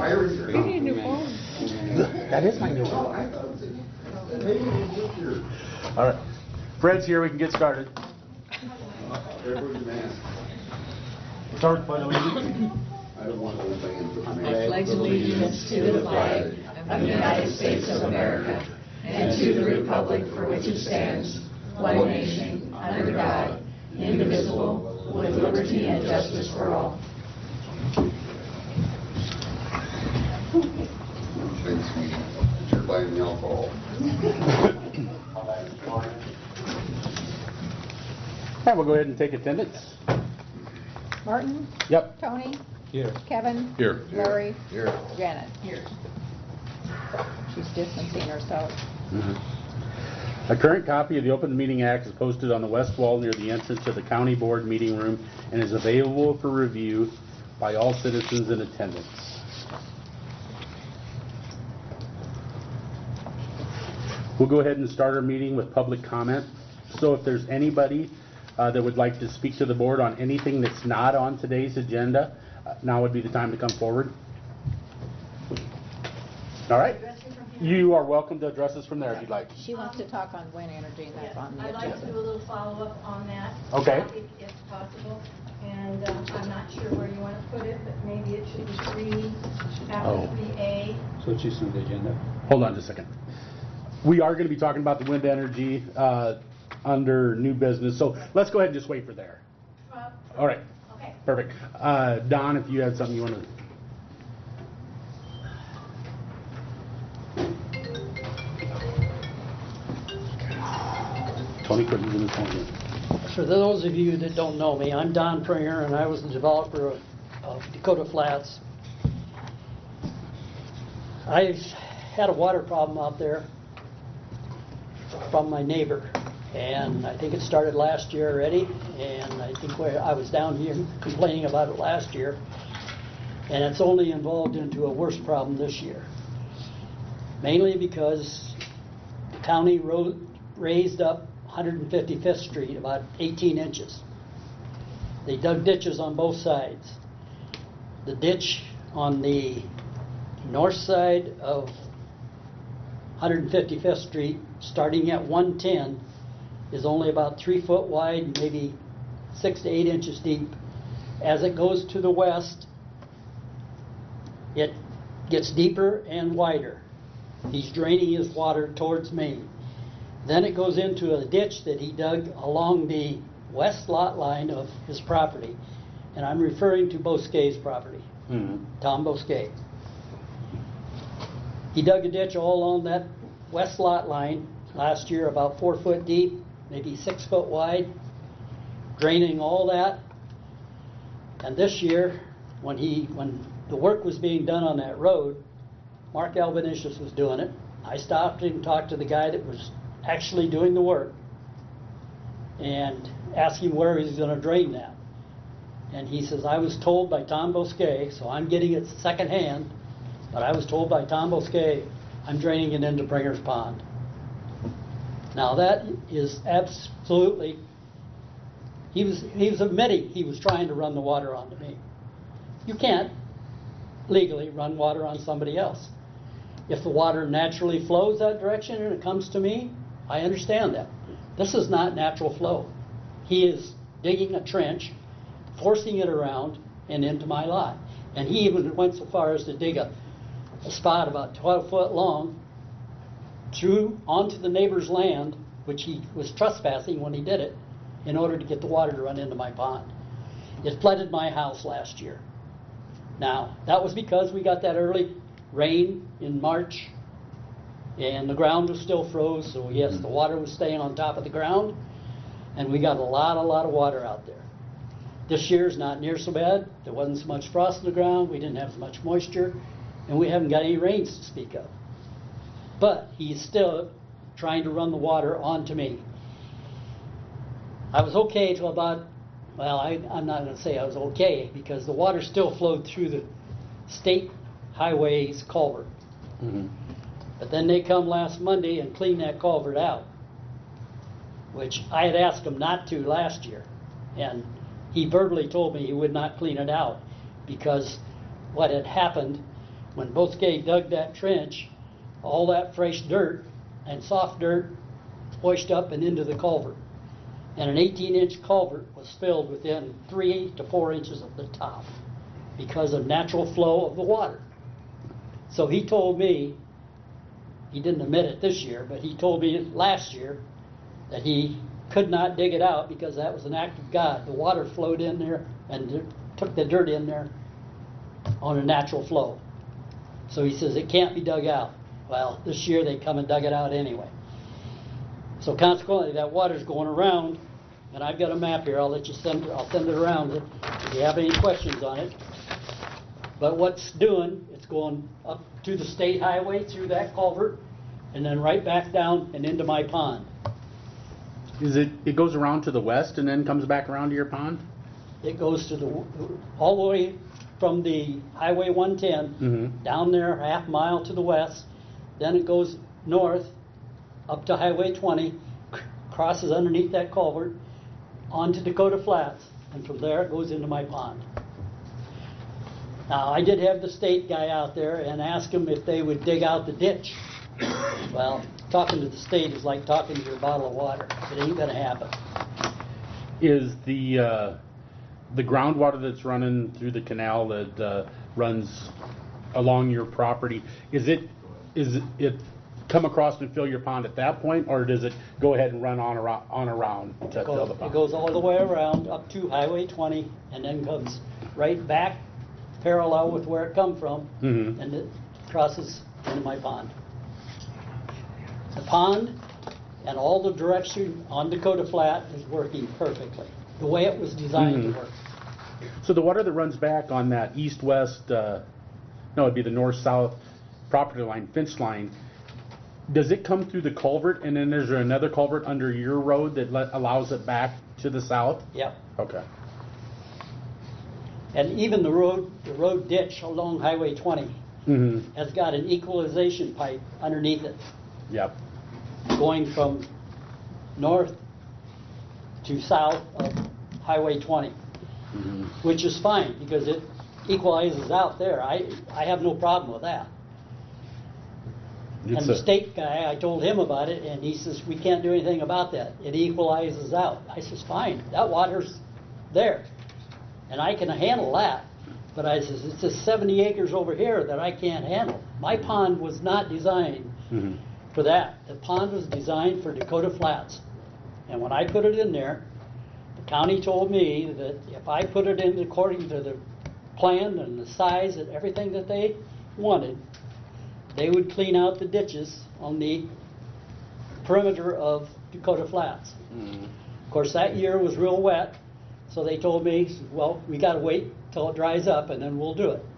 You need a new phone. That is my new phone. All right. Fred's here. We can get started. Start by the lead. I pledge allegiance to the flag of the United States of America and to the republic for which it stands, one nation, under God, indivisible, with liberty and justice for all. You're buying the alcohol. All right, we'll go ahead and take attendance. Martin? Yep. Tony? Here. Kevin? Here. Lori? Here. Janet? Here. She's distancing herself. A current copy of the Open Meeting Act is posted on the west wall near the entrance to the County Board meeting room and is available for review by all citizens in attendance. We'll go ahead and start our meeting with public comment. So if there's anybody that would like to speak to the board on anything that's not on today's agenda, now would be the time to come forward. All right. You are welcome to address us from there if you'd like. She wants to talk on wind energy, and that's on the I'd agenda. like to do a little follow-up on that Okay. topic if possible. And I'm not sure where you want to put it, but maybe it should be 3 after 3A. So it's just on the agenda. Hold on just a second. We are going to be talking about the wind energy under new business. So let's go ahead and just wait for there. All right. Okay. Perfect. Don, if you had something you want to... Tony couldn't use his phone yet. For those of you that don't know me, I'm Don Pringer, and I was the developer of Dakota Flats. I've had a water problem out there from my neighbor, and I think it started last year already, and I think I was down here complaining about it last year, and it's only evolved into a worse problem this year, mainly because the county raised up 155th Street about 18 inches. They dug ditches on both sides. The ditch on the north side of 155th Street, starting at 110, is only about 3 foot wide, maybe 6 to 8 inches deep. As it goes to the west, it gets deeper and wider. He's draining his water towards Maine. Then it goes into a ditch that he dug along the west lot line of his property. And I'm referring to Bosquet's property, Tom Bosquet. He dug a ditch all along that west lot line last year, about 4 foot deep, maybe 6 foot wide, draining all that. And this year, when the work was being done on that road, Mark Albanesius was doing it. I stopped and talked to the guy that was actually doing the work and asked him where he was going to drain that. And he says, I was told by Tom Bosquet, so I'm getting it secondhand, but I was told by Tom Bosquet I'm draining it into Pringer's Pond. Now that is absolutely, he was admitting he was trying to run the water onto me. You can't legally run water on somebody else. If the water naturally flows that direction and it comes to me, I understand that. This is not natural flow. He is digging a trench, forcing it around and into my lot. And he even went so far as to dig a spot about 12 foot long through onto the neighbor's land, which he was trespassing when he did it, in order to get the water to run into my pond. It flooded my house last year. Now, that was because we got that early rain in March, and the ground was still froze, so yes, the water was staying on top of the ground, and we got a lot of water out there. This year's not near so bad. There wasn't so much frost in the ground, we didn't have so much moisture, and we haven't got any rains to speak of. But he's still trying to run the water onto me. I was okay till about, well, I'm not going to say I was okay, because the water still flowed through the state highway's culvert. But then they come last Monday and cleaned that culvert out, which I had asked him not to last year. And he verbally told me he would not clean it out because what had happened when Bosque dug that trench, all that fresh dirt and soft dirt washed up and into the culvert. And an 18-inch culvert was filled within 3 to 4 inches of the top because of natural flow of the water. So he told me, he didn't admit it this year, but he told me last year that he could not dig it out because that was an act of God. The water flowed in there and took the dirt in there on a natural flow. So he says it can't be dug out. Well, this year they come and dug it out anyway. So consequently, that water's going around, and I've got a map here. I'll send it around if you have any questions on it. But what's doing, it's going up to the state highway through that culvert, and then right back down and into my pond. It goes around to the west and then comes back around to your pond? It goes to all the way from the Highway 110 down there half mile to the west. Then it goes north up to Highway 20, crosses underneath that culvert onto Dakota Flats, and from there it goes into my pond. Now, I did have the state guy out there and ask him if they would dig out the ditch. Well, talking to the state is like talking to your bottle of water. It ain't gonna happen. Is the groundwater that's running through the canal that runs along your property, is it come across and fill your pond at that point, or does it go ahead and run on around to fill the pond? It goes all the way around up to Highway 20 and then comes right back parallel with where it come from, and it crosses into my pond. The pond and all the direction on Dakota Flat is working perfectly, the way it was designed to work. So the water that runs back on that east-west, no, it'd be the north-south property line, fence line, does it come through the culvert and then there's another culvert under your road that allows it back to the south? Yep. Okay. And even the road ditch along Highway 20 has got an equalization pipe underneath it, Yep. going from north to south of Highway 20, which is fine because it equalizes out there. I have no problem with that. And the state guy, I told him about it, and he says, we can't do anything about that. It equalizes out. I says, fine, that water's there, and I can handle that. But I says, it's just 70 acres over here that I can't handle. My pond was not designed for that. The pond was designed for Dakota Flats. And when I put it in there, the county told me that if I put it in according to the plan and the size and everything that they wanted, they would clean out the ditches on the perimeter of Dakota Flats. Of course, that year was real wet, so they told me, well, we got to wait till it dries up and then we'll do it.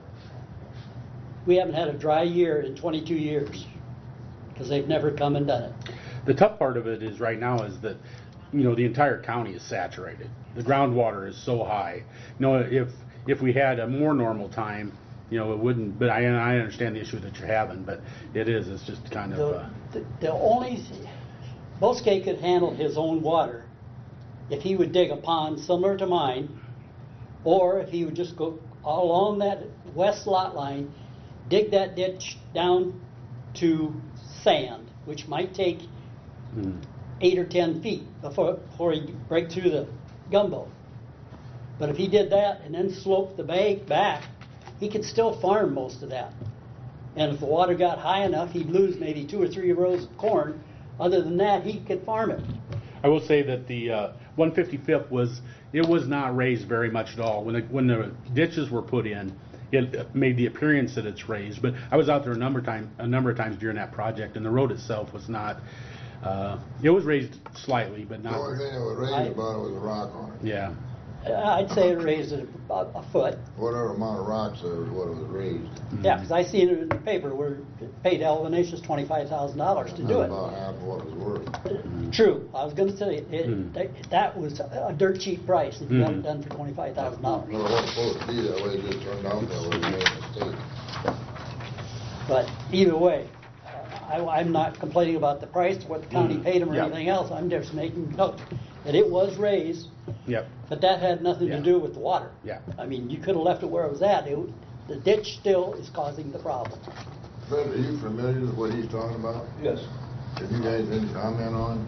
We haven't had a dry year in 22 years because they've never come and done it. The tough part of it is right now is that, the entire county is saturated. The groundwater is so high. If we had a more normal time, it wouldn't, but I understand the issue that you're having, but it's just kind of... The only, Bosque could handle his own water if he would dig a pond similar to mine, or if he would just go along that west lot line, dig that ditch down to sand, which might take 8 or 10 feet before he break through the gumbo. But if he did that and then sloped the bank back, he could still farm most of that. And if the water got high enough, he'd lose maybe 2 or 3 rows of corn. Other than that, he could farm it. I will say that the 155th was not raised very much at all. When the ditches were put in, it made the appearance that it's raised. But I was out there a number of times during that project, and the road itself was not. It was raised slightly, but not. The only thing that was raised about it was a rock on it. Yeah. I'd say it raised it about a foot. Whatever amount of rocks there was what it was raised. Yeah, because I seen it in the paper where it paid Alvinatius $25,000 to do it. About half of what it was worth. True. I was going to say that was a dirt cheap price if you got it done for $25,000. Well, it wasn't supposed to be that way. It just turned out that way. We made a mistake. But either way, I'm not complaining about the price, what the county paid him or anything else. I'm just making note that it was raised. Yep. But that had nothing to do with the water. Yeah. I mean, you could have left it where it was at. the ditch still is causing the problem. Fred, are you familiar with what he's talking about? Yes. Have you guys any comment on?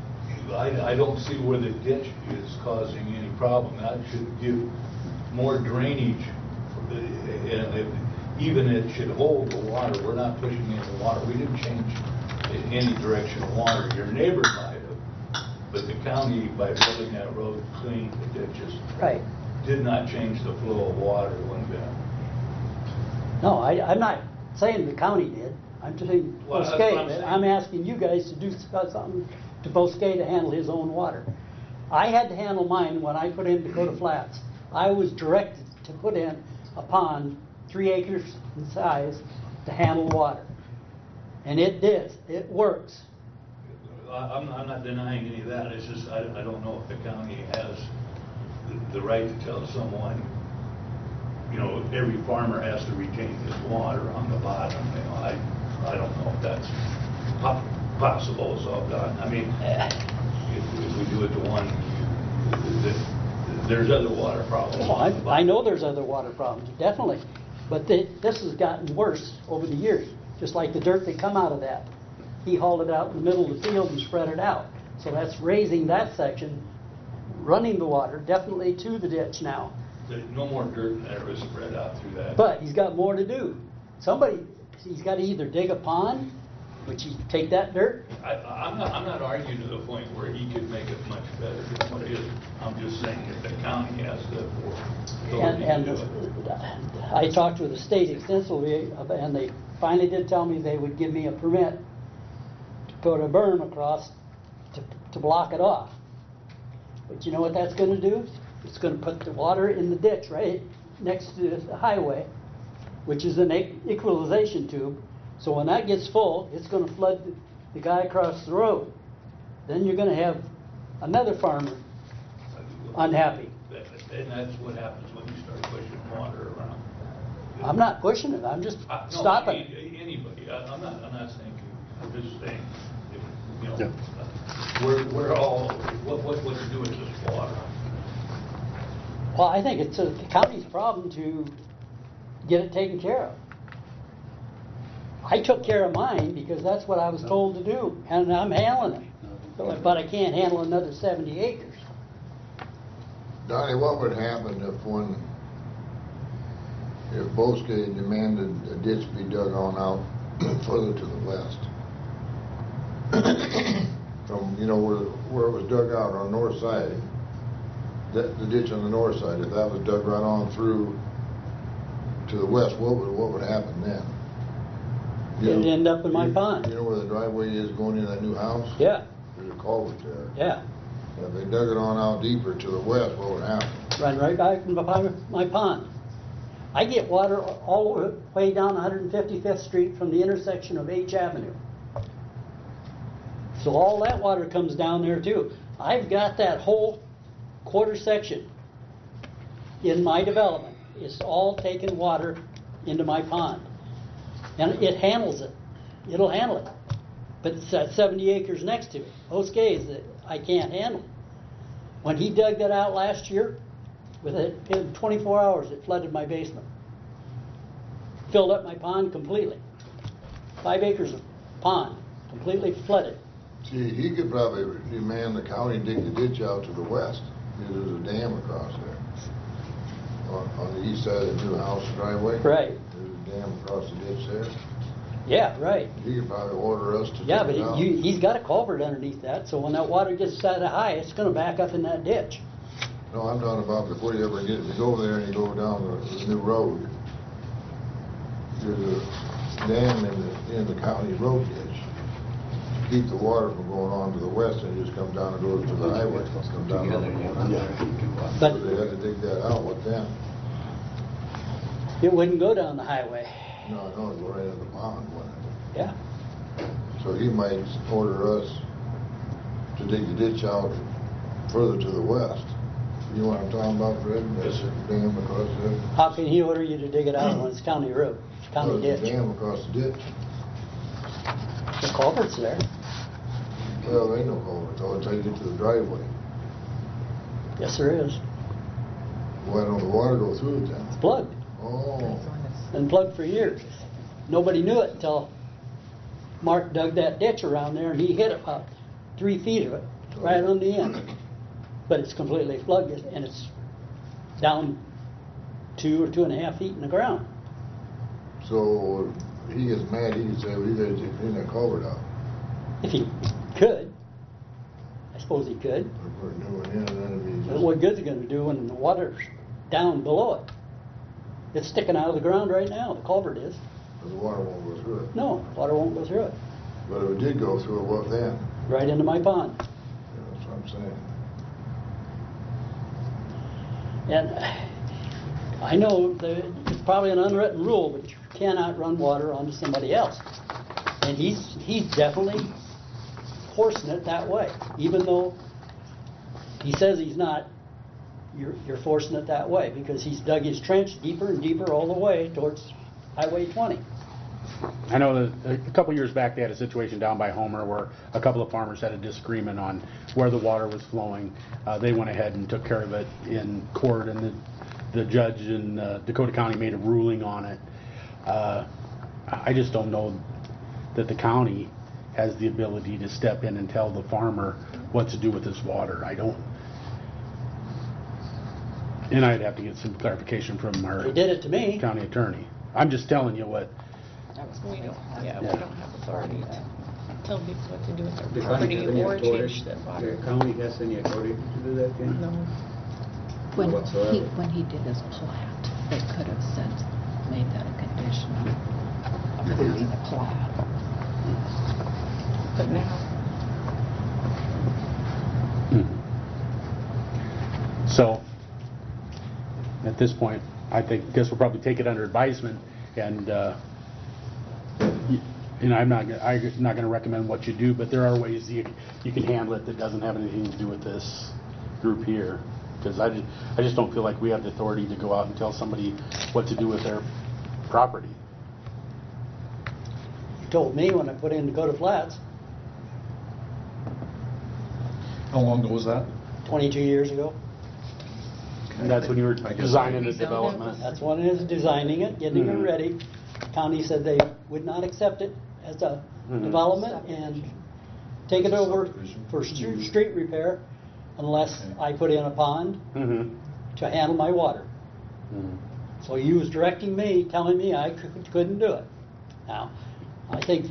I don't see where the ditch is causing any problem. That should give more drainage, and even it should hold the water. We're not pushing in the water. We didn't change in any direction of water. Your neighbor might have, but the county, by building that road, cleaned the ditches. Right. Did not change the flow of water one bit. No, I'm not saying the county did. I'm just saying Well, that's what I'm Bosque. saying. I'm asking you guys to do something to Bosque to handle his own water. I had to handle mine when I put in Dakota Flats. I was directed to put in a pond 3 acres in size to handle water. And it did. It works. I'm not denying any of that. It's just, I don't know if the county has the right to tell someone, you know, every farmer has to retain his water on the bottom. You know, I don't know if that's possible, so I mean, if we do it to one, there's other water problems. Well, I know there's other water problems, definitely. But this has gotten worse over the years, just like the dirt that come out of that. He hauled it out in the middle of the field and spread it out. So that's raising that section, running the water definitely to the ditch now. There's no more dirt that was spread out through that. But he's got more to do. He's got to either dig a pond, which he take that dirt. I'm not arguing to the point where he could make it much better than what it is. I'm just saying that the county has the authority And to do it. I talked with the state extensively, and they finally did tell me they would give me a permit to put a berm across to block it off. But you know what that's going to do? It's going to put the water in the ditch right next to the highway, which is an equalization tube. So when that gets full, it's going to flood the guy across the road. Then you're going to have another farmer unhappy. And that's what happens when you start pushing water around. I'm not pushing it. I'm just No, stopping it. Anybody. I'm not saying you. I'm just saying, if, you know, Yeah. we're all, what to do with this water? Well, I think it's the county's problem to get it taken care of. I took care of mine because that's what I was told to do, and I'm handling it. But I can't handle another 70 acres. Donnie, what would happen if Bosque demanded a ditch be dug on out further to the west? From, you know, where it was dug out on the north side, the ditch on the north side, if that was dug right on through to the west, what would happen then? It'd end up in my pond. You know where the driveway is going into that new house? Yeah, There's a culvert there. yeah. If they dug it on out deeper to the west, what would happen? Run right back in my pond. I get water all the way down 155th Street from the intersection of H Avenue. So all that water comes down there too. I've got that whole quarter section in my development. It's all taking water into my pond. And it handles it. It'll handle it. But it's 70 acres next to it. Bosque is that I can't handle. When he dug that out last year, in 24 hours, it flooded my basement. Filled up my pond completely. 5 acres of pond, completely flooded. See, he could probably demand the county dig the ditch out to the west, because there's a dam across there. On the east side of the new house driveway. Right. There's a dam across the ditch there. Yeah, right. He could probably order us to dig Yeah, but it out. he's got a culvert underneath that, so when that water gets that high, it's going to back up in that ditch. No, I'm talking about before you ever get, to go there and you go down the new road. There's a dam in the county road ditch. To keep the water from going on to the west, and it just comes down and goes to the highway. Comes down. But So they had to dig that out with them. it wouldn't go down the highway. No, it'd go right in the pond, wouldn't it? Yeah. So he might order us to dig the ditch out further to the west. You know what I'm talking about, Fred? That's a dam across there. How can he order you to dig it out when it's county road, it's county There's a ditch? dam across the ditch. The culvert's there. Well, there ain't no culvert, though, until you get to the driveway. Yes, there is. Why don't the water go through it then? It's plugged. Oh, and plugged for years. Nobody knew it until Mark dug that ditch around there, and he hit about 3 feet of it, right on the end. But it's completely plugged, and it's down 2 or 2.5 feet in the ground. So he gets mad, he can say, well, you gotta clean that culvert out. If he could, I suppose he could. Or put a new one in, and then it'd be But just. what good's it gonna do when the water's down below it? It's sticking out of the ground right now, the culvert is. The water won't go through it. No, water won't go through it. But if it did go through it, what then? Right into my pond. Yeah, that's what I'm saying. And I know that it's probably an unwritten rule, but you cannot run water onto somebody else. And he's definitely forcing it that way. Even though he says he's not, you're forcing it that way because he's dug his trench deeper and deeper all the way towards Highway 20. I know that a couple years back, they had a situation down by Homer where a couple of farmers had a disagreement on where the water was flowing. They went ahead and took care of it in court, and the judge in Dakota County made a ruling on it. I just don't know that the county has the ability to step in and tell the farmer what to do with his water. I don't. And I'd have to get some clarification from our They did it to me. county attorney. I'm just telling you what. We don't Yeah. have authority to tell people what to do with their The county property has any or authority? change the water. The county has any authority to do that, Ken? No. Whatsoever. When he did his plat, they could have said, made that a condition of approving the plat. But now, So, at this point, I guess we'll probably take it under advisement, and I'm not going to recommend what you do, but there are ways you can handle it that doesn't have anything to do with this group here, because I just don't feel like we have the authority to go out and tell somebody what to do with their property. You told me when I put in Dakota Flats How long ago was that? 22 years ago. And that's when you were I guess designing the Rezone it. development. That's when it is designing it, getting Mhm. it ready. County said they would not accept it as a Mhm. development and take it over for street repair unless I put in a pond Mm-hmm. to handle my water. So he was directing me, telling me I couldn't do it. Now, I think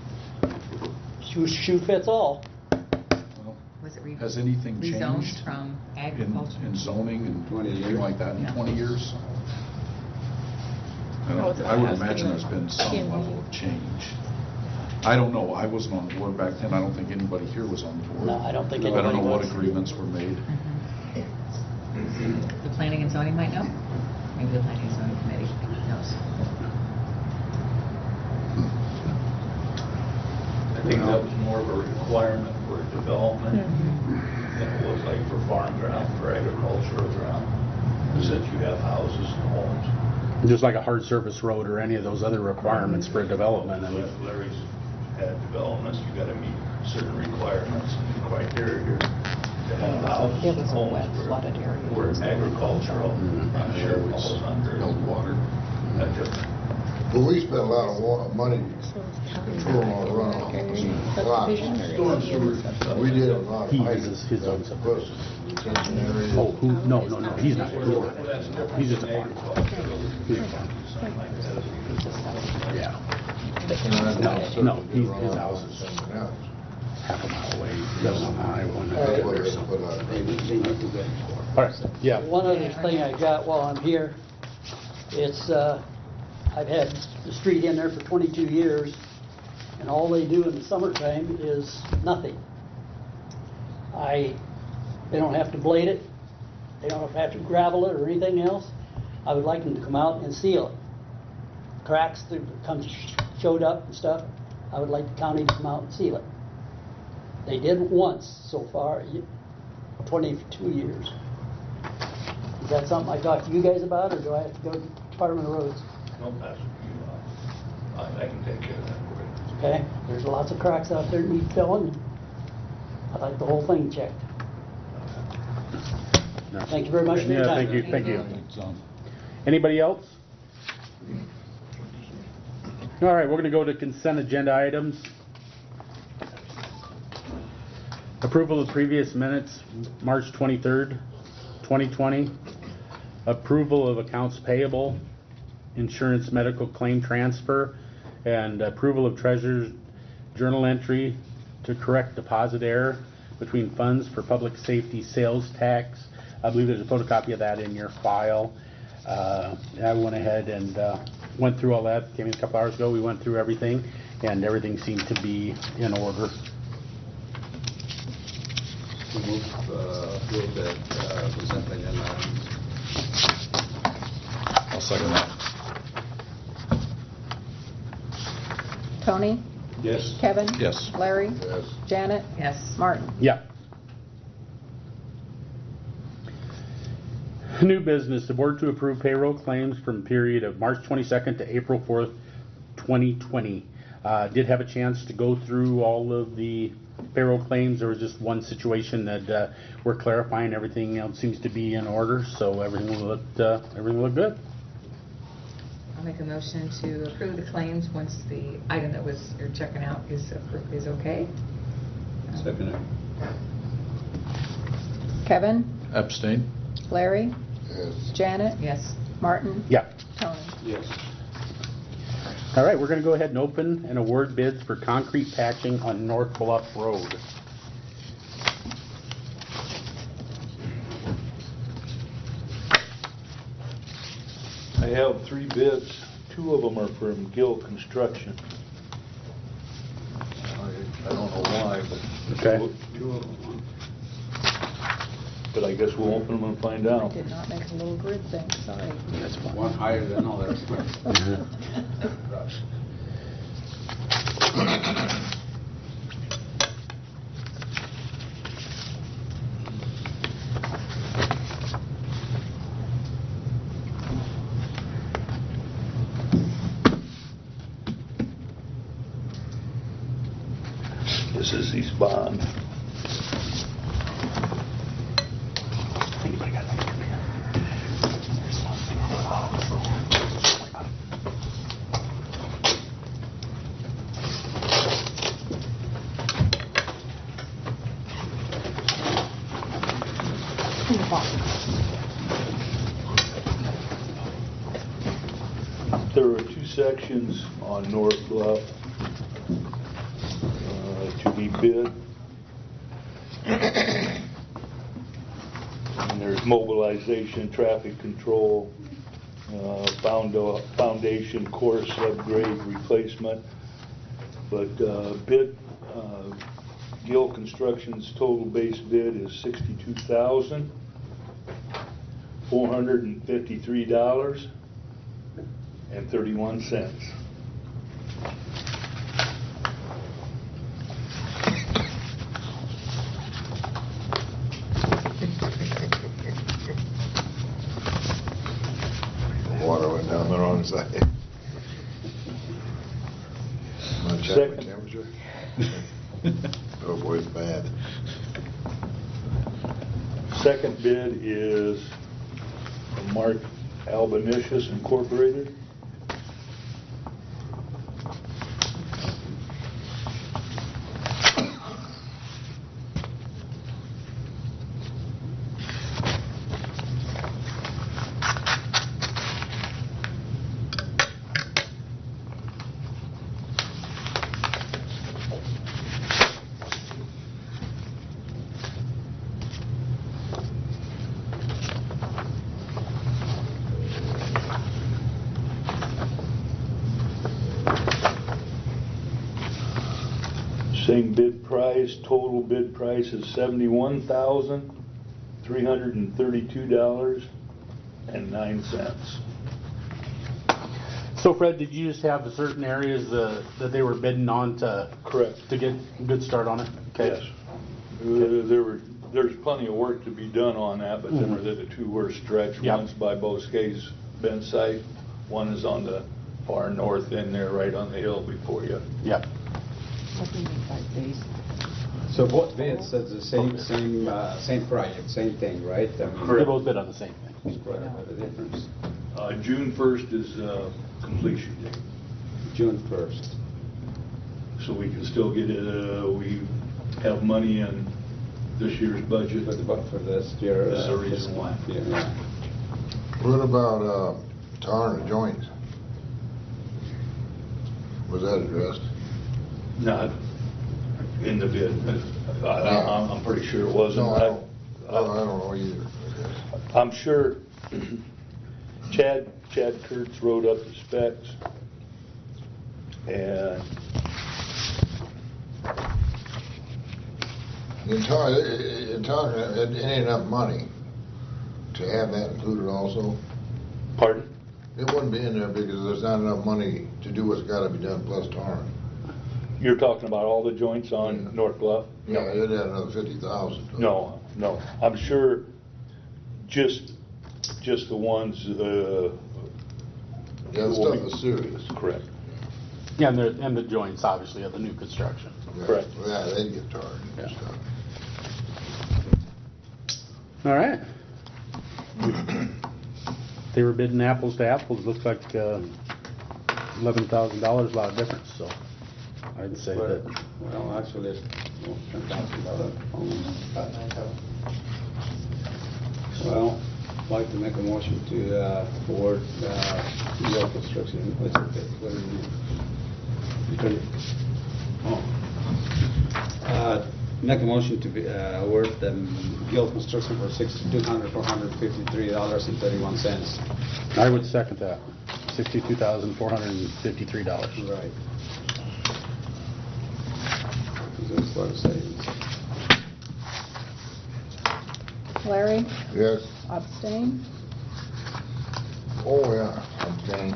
shoe fits all. Well, Was it Has anything rezoned changed from in agriculture? zoning and 20 anything years? like that in Yeah. 20 years? Oh, it's I would asking imagine them. there's been some Can we- level of change. I don't know, I wasn't on the board back then, I don't think anybody here was on the board. No, I don't think I don't anybody know what was. agreements were made. The planning and zoning might know? Maybe the planning and zoning committee knows. I think that was more of a requirement for development than it was like for farm ground, for agricultural ground, is that you have houses and homes. Just like a hard surface road or any of those other requirements for development. I mean, But Larry's had developments, you gotta meet certain requirements and criteria to have houses It and was a homes. wet, where- flooded area. Where agricultural, I'm sure it falls under No water. that different. But we spent a lot of money controlling all the runoff. Storm sewers and stuff. We did a lot of He piping. uses his own Put subdivision. detention areas. Oh, who? No, he's not. He's just a farmer. He's a farmer. Yeah. No, his house is Something else. half a mile away. He lives on the I-100 That's what or they something. put out. They need to go. All right, yeah. One other thing I got while I'm here, it's, I've had the street in there for 22 years, and all they do in the summertime is nothing. They don't have to blade it, they don't have to gravel it or anything else. I would like them to come out and seal it. Cracks that showed up and stuff, I would like the county to come out and seal it. They did once so far, 22 years. Is that something I talk to you guys about, or do I have to go to Department of Roads? No, that's, I can take care of that for you. Okay, there's lots of cracks out there that need filling. I'd like the whole thing checked. Thank you very much for your Yeah, time. thank you. It's, Anybody else? All right, we're going to go to consent agenda items. Approval of previous minutes, March 23rd, 2020. Approval of accounts payable, insurance medical claim transfer, and approval of treasurer's journal entry to correct deposit error between funds for public safety sales tax. I believe there's a photocopy of that in your file. I went ahead and went through all that. Came in a couple hours ago. We went through everything, and everything seemed to be in order. Move approve the consent agenda items. I'll second that. Tony? Yes. Kevin? Yes. Larry? Yes. Janet? Yes. Martin? Yeah. New business, the board to approve payroll claims from period of March 22nd to April 4th, 2020. Did have a chance to go through all of the payroll claims. There was just one situation that we're clarifying. Everything else seems to be in order, so everything looked good. I'll make a motion to approve the claims once the item that was you're checking out is okay. Second it. Kevin? Abstain? Larry? Yes. Janet? Yes. Martin? Yeah. Tony? Yes. All right, we're going to go ahead and open and award bids for concrete patching on North Bluff Road. I have 3 bids. 2 of them are from Gill Construction. I don't know why, but Okay. but I guess we'll open them and find out. Did not make a little grid thing, sorry. That's fine. One higher than others. This is East Bond. Anybody got anything here? There's one thing on the bottom. In the bottom. There are 2 sections on North Bluff to be bid. And there's mobilization, traffic control, foundation course upgrade replacement. But Gill Construction's total base bid is $62,453.31. Water went down the wrong side. Want to check my Second. temperature? Oh boy, it's bad. Second bid is from Mark Albanesius Incorporated. Same bid price, total bid price is $71,332.09. So Fred, did you just have certain areas that they were bidding on to Correct. to get a good start on it? Okay. Yes. There's plenty of work to be done on that, but them are the 2 worst stretch. Yep. One's by Bosquet's Bend site, one is on the far north end there, right on the hill before you. Yep. So both bids says the same project, same thing, right? I mean, They both bid on the same thing. What are the difference? June 1st is completion date. June 1st. So we can still get it, we have money in this year's budget. For this year. This is the reason why. Yeah. What about tarring the joints? Was that addressed? Not in the bid. I'm pretty sure it wasn't. No, I don't know either. I guess. I'm sure Chad Kurtz wrote up the specs, and In tarring, it ain't enough money to have that included also. pardon? It wouldn't be in there because there's not enough money to do what's gotta be done plus tarring. You're talking about all the joints on Yeah. North Bluff? Yeah, it'd add another 50,000. No. I'm sure just the ones, Yeah, the stuff is serious. correct. Yeah, and the joints, obviously, of the new construction. Yeah. Correct. Yeah, they'd get tarred and Yeah. stuff. All right. They were bidding apples to apples, looks like $11,000, a lot of difference, so I'd say that. Well, actually, it's $10,000. Well, I'd like to make a motion to award Gale Construction, what's it, make a motion to award them Gale Construction for $6,453.31. I would second that, $62,453. Right. That's a lot of savings. Larry? Yes. Abstain? Oh, yeah, I'm saying.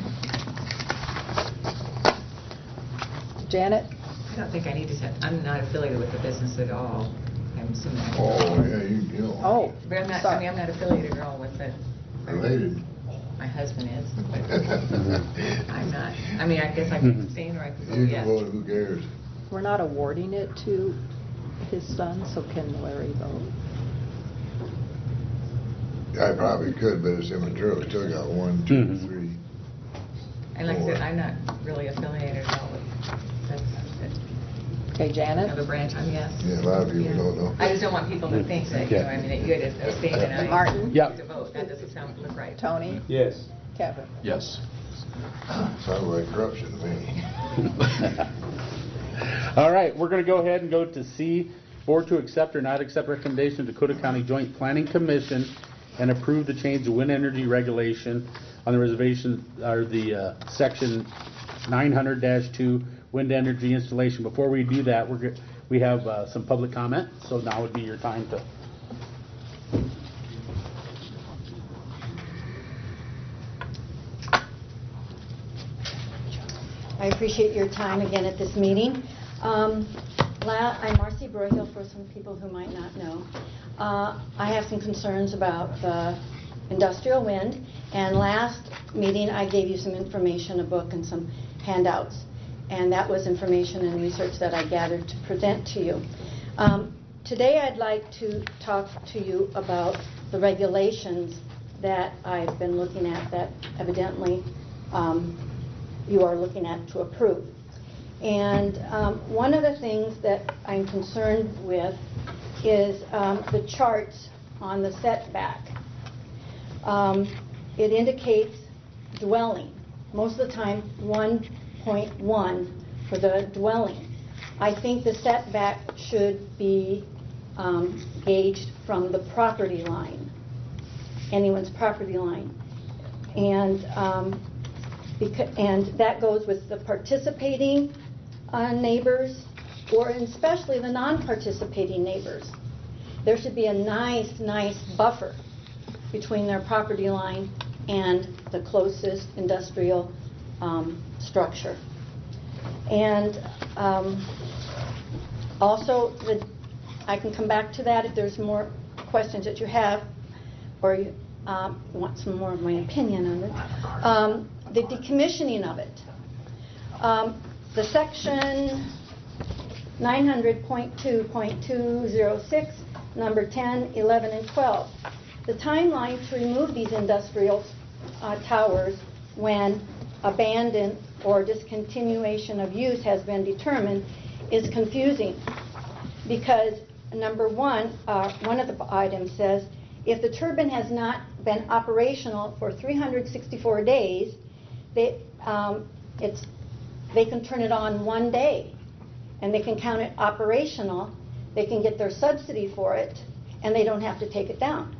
Janet? I don't think I need to say, I'm not affiliated with the business at all. I'm assuming. Oh, yeah, you know. Oh, But I'm not, I sorry. mean, I'm not affiliated at all with it. Related. My husband is, but I'm not. I mean, I guess I can abstain or I can vote You can yes. vote, who cares? We're not awarding it to his son, so can Larry vote? I probably could, but it's immaterial. Still got 1, 2, Mhm. 3. And like I said, I'm not really affiliated at all with that Okay, Janet? other branch. I'm yes. Yeah, a lot of people Yeah. don't know. I just don't want people to think that, you know, I mean, that you had to abstain and I Martin? Yep. to vote. That doesn't look right. Tony? Yes. Kevin? Yes. Sounds like corruption to me. All right, we're going to go ahead and go to C, board to accept or not accept recommendation of Dakota County Joint Planning Commission and approve the change of wind energy regulation on the reservation, or the section 900-2 wind energy installation. Before we do that, we have some public comment, so now would be your time to. I appreciate your time again at this meeting. I'm Marcy Broyhill, for some people who might not know. I have some concerns about the industrial wind, and last meeting I gave you some information, a book and some handouts, and that was information and research that I gathered to present to you. Today I'd like to talk to you about the regulations that I've been looking at that evidently you are looking at to approve. And one of the things that I'm concerned with is the charts on the setback. It indicates dwelling, most of the time 1.1 for the dwelling. I think the setback should be gauged from the property line, anyone's property line. And that goes with the participating neighbors, or especially the non-participating neighbors. There should be a nice buffer between their property line and the closest industrial structure. And also, I can come back to that if there's more questions that you have, or you want some more of my opinion on it. The decommissioning of it. The section 900.2.206, number 10, 11, and 12. The timeline to remove these industrial towers when abandoned or discontinuation of use has been determined is confusing, because number one, one of the items says, if the turbine has not been operational for 364 days, they can turn it on one day, and they can count it operational, they can get their subsidy for it, and they don't have to take it down.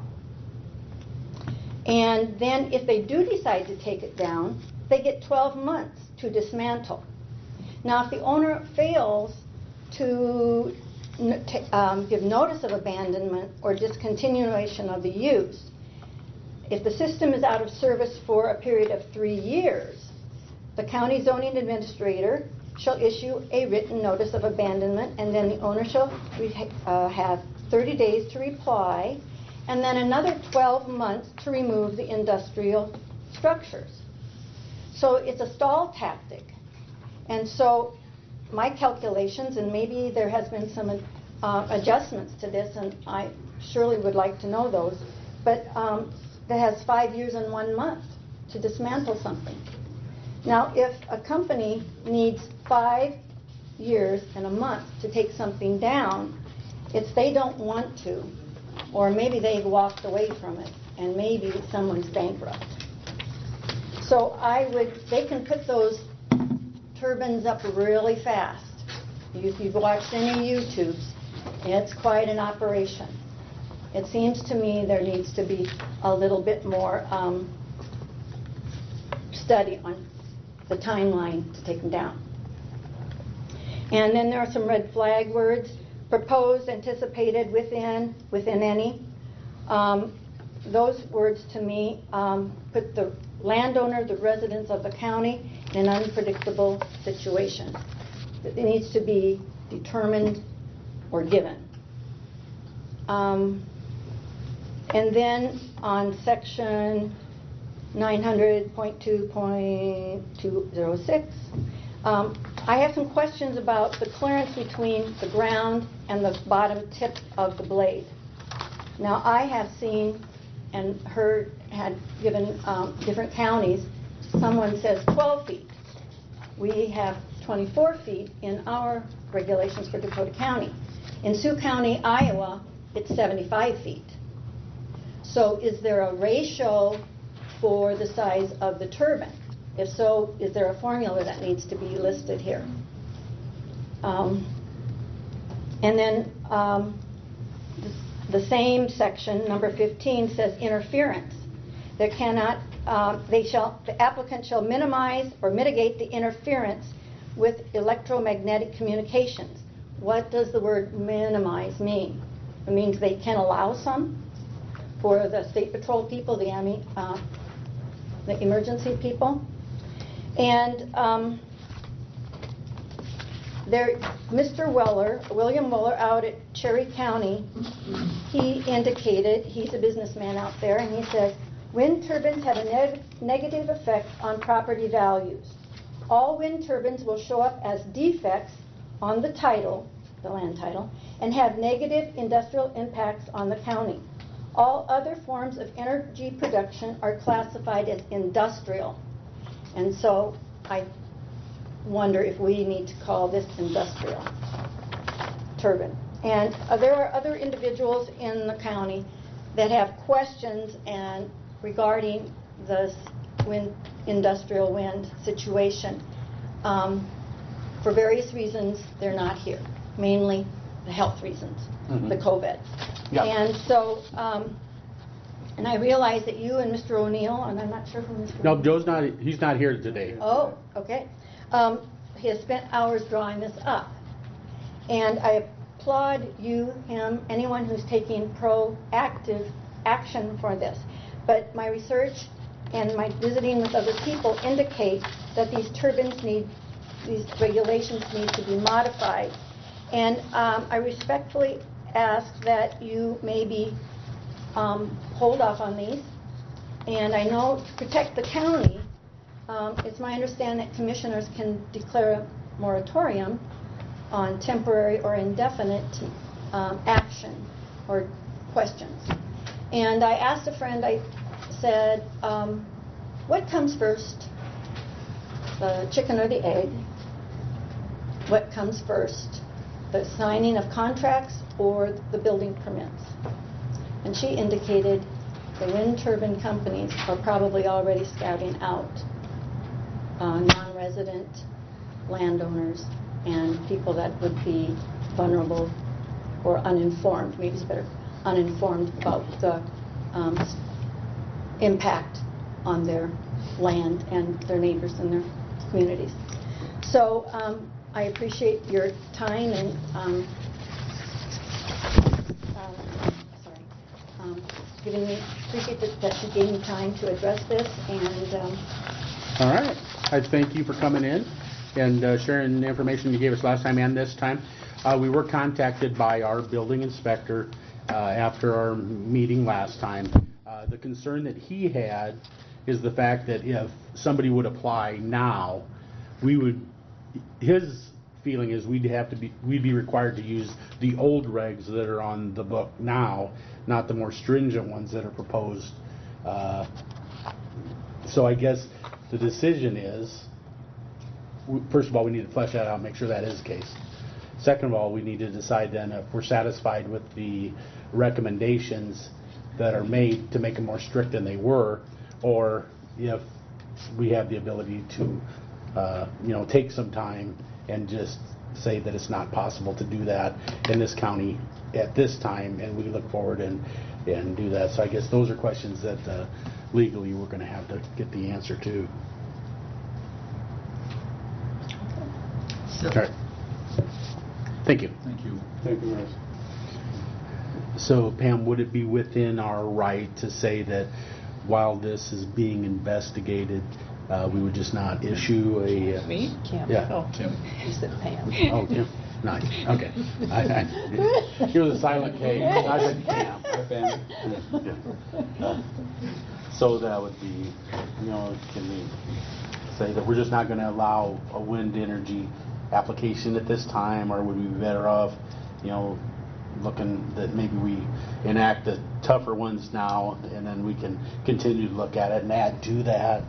And then if they do decide to take it down, they get 12 months to dismantle. Now, if the owner fails to give notice of abandonment or discontinuation of the use, if the system is out of service for a period of 3 years, the county zoning administrator shall issue a written notice of abandonment, and then the owner shall have 30 days to reply, and then another 12 months to remove the industrial structures. So it's a stall tactic. And so my calculations, and maybe there has been some adjustments to this, and I surely would like to know those, but that has 5 years and 1 month to dismantle something. Now, if a company needs 5 years and a month to take something down, it's they don't want to, or maybe they've walked away from it, and maybe someone's bankrupt. So they can put those turbines up really fast. If you've watched any YouTubes, it's quite an operation. It seems to me there needs to be a little bit more study on the timeline to take them down. And then there are some red flag words: proposed, anticipated, within any. Those words to me put the landowner, the residents of the county, in an unpredictable situation. It needs to be determined or given. And then on section 900.2.206, I have some questions about the clearance between the ground and the bottom tip of the blade. Now, I have seen and heard, had given different counties, someone says 12 feet. We have 24 feet in our regulations for Dakota County. In Sioux County, Iowa, it's 75 feet. So is there a ratio for the size of the turbine? If so, is there a formula that needs to be listed here? And then the same section, number 15, says interference. There cannot, the applicant shall minimize or mitigate the interference with electromagnetic communications. What does the word minimize mean? It means they can allow some for the state patrol people, the emergency people. And Mr. Weller, William Weller, out at Cherry County, he indicated, he's a businessman out there, and he said, wind turbines have a negative effect on property values. All wind turbines will show up as defects on the title, the land title, and have negative industrial impacts on the county. All other forms of energy production are classified as industrial. And so I wonder if we need to call this industrial turbine. And there are other individuals in the county that have questions regarding this industrial wind situation. For various reasons, they're not here, mainly the health reasons, the COVID. Yeah. And so, and I realize that you and Mr. O'Neill, and I'm not sure who Mr. No, he's not here today. Oh, okay. He has spent hours drawing this up. And I applaud you, him, anyone who's taking proactive action for this. But my research and my visiting with other people indicate that these regulations need to be modified. And I respectfully ask that you maybe hold off on these. And I know to protect the county, it's my understanding that commissioners can declare a moratorium on temporary or indefinite action or questions. And I asked a friend, I said, what comes first, the chicken or the egg? What comes first, the signing of contracts or the building permits? And she indicated the wind turbine companies are probably already scouting out non-resident landowners and people that would be vulnerable or uninformed, maybe it's better, uninformed about the impact on their land and their neighbors and their communities. So I appreciate your time and giving me, appreciate that you gave me time to address this, and All right. I thank you for coming in and sharing the information you gave us last time and this time. We were contacted by our building inspector after our meeting last time. The concern that he had is the fact that if somebody would apply now, his feeling is we'd be required to use the old regs that are on the book now, not the more stringent ones that are proposed. So I guess the decision is, first of all, we need to flesh that out and make sure that is the case. Second of all, we need to decide then if we're satisfied with the recommendations that are made to make them more strict than they were, or if we have the ability to take some time and just say that it's not possible to do that in this county at this time, and we look forward and do that. So I guess those are questions that legally we're going to have to get the answer to. So, All right. Thank you. Thank you. Thank you, Maurice. So Pam, would it be within our right to say that while this is being investigated, we would just not issue a... Me? Kim. Yeah. Oh, Kim. You said Pam. Oh, Kim. Nice. Okay. He was a silent K. I said Pam. Hi, Pam. So that would be, can we say that we're just not going to allow a wind energy application at this time, or would we be better off, looking that maybe we enact the tougher ones now, and then we can continue to look at it and add to that?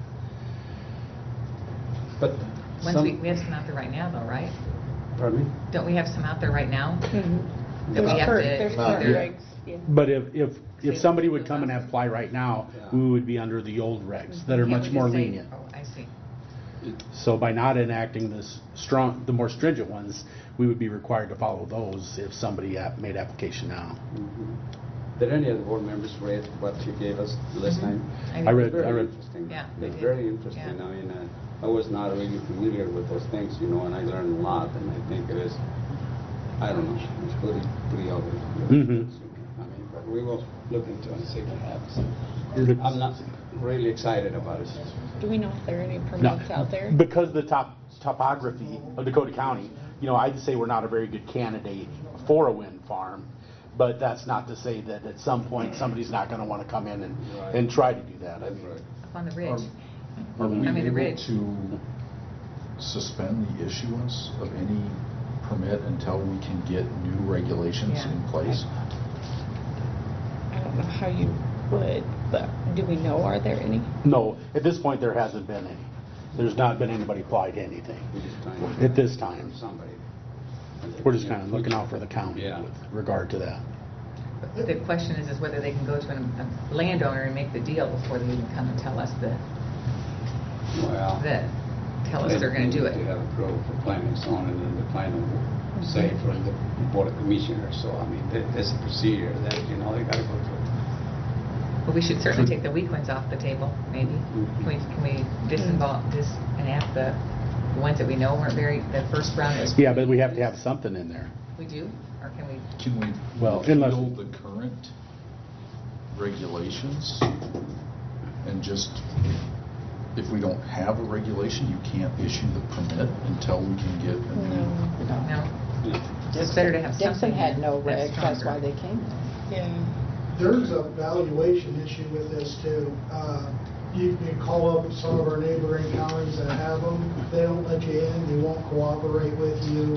But we have some out there right now, though, right? Pardon me? Don't we have some out there right now? Mm-hmm. That we have to There's current either- regs. Yeah. But if somebody would come and apply right now, we would be under the old regs that are Can't much we more just say- lenient. Oh, I see. So by not enacting the more stringent ones, we would be required to follow those if somebody made application now. Did any of the board members read what you gave us last time? I read. Very interesting. Yeah, It's they did. very interesting. Yeah. I mean, I was not really familiar with those things, and I learned a lot, and I think it is, I don't know, it's pretty obvious. Mhm. I mean, but we will look into it and see what happens. I'm not really excited about it. Do we know if there are any No, permits out there? because the topography of Dakota County, I'd say we're not a very good candidate for a wind farm, but that's not to say that at some point somebody's not going to want to come in and try to do that. I mean, Up on the ridge. Are we I mean, the able ridge. to suspend the issuance of any permit until we can get new regulations Yeah. in place? I don't know how you would, but do we know, are there any? No, at this point there hasn't been any. There's not been anybody applied to anything at this time. Somebody. We're just kind of looking out for the county Yeah. with regard to that. The question is whether they can go to a landowner and make the deal before they even come and tell us that tell us they're going to do it. They have a growth for planning and so on, and then the final say from the board of commissioners. So I mean, there's a procedure that they got to go through. But we should certainly take the weak ones off the table, maybe. Can we disenact the ones that we know weren't the first round was... Yeah, but we have to have something in there. We do? Or can we... Can we Well, repeal the current regulations and just, if we don't have a regulation, you can't issue the permit until we can get a new... No. It's better to have something. Dixon had no regs, that's stronger. why they came. Yeah. There's a valuation issue with this too. You can call up some of our neighboring counties that have them. They don't let you in. They won't cooperate with you.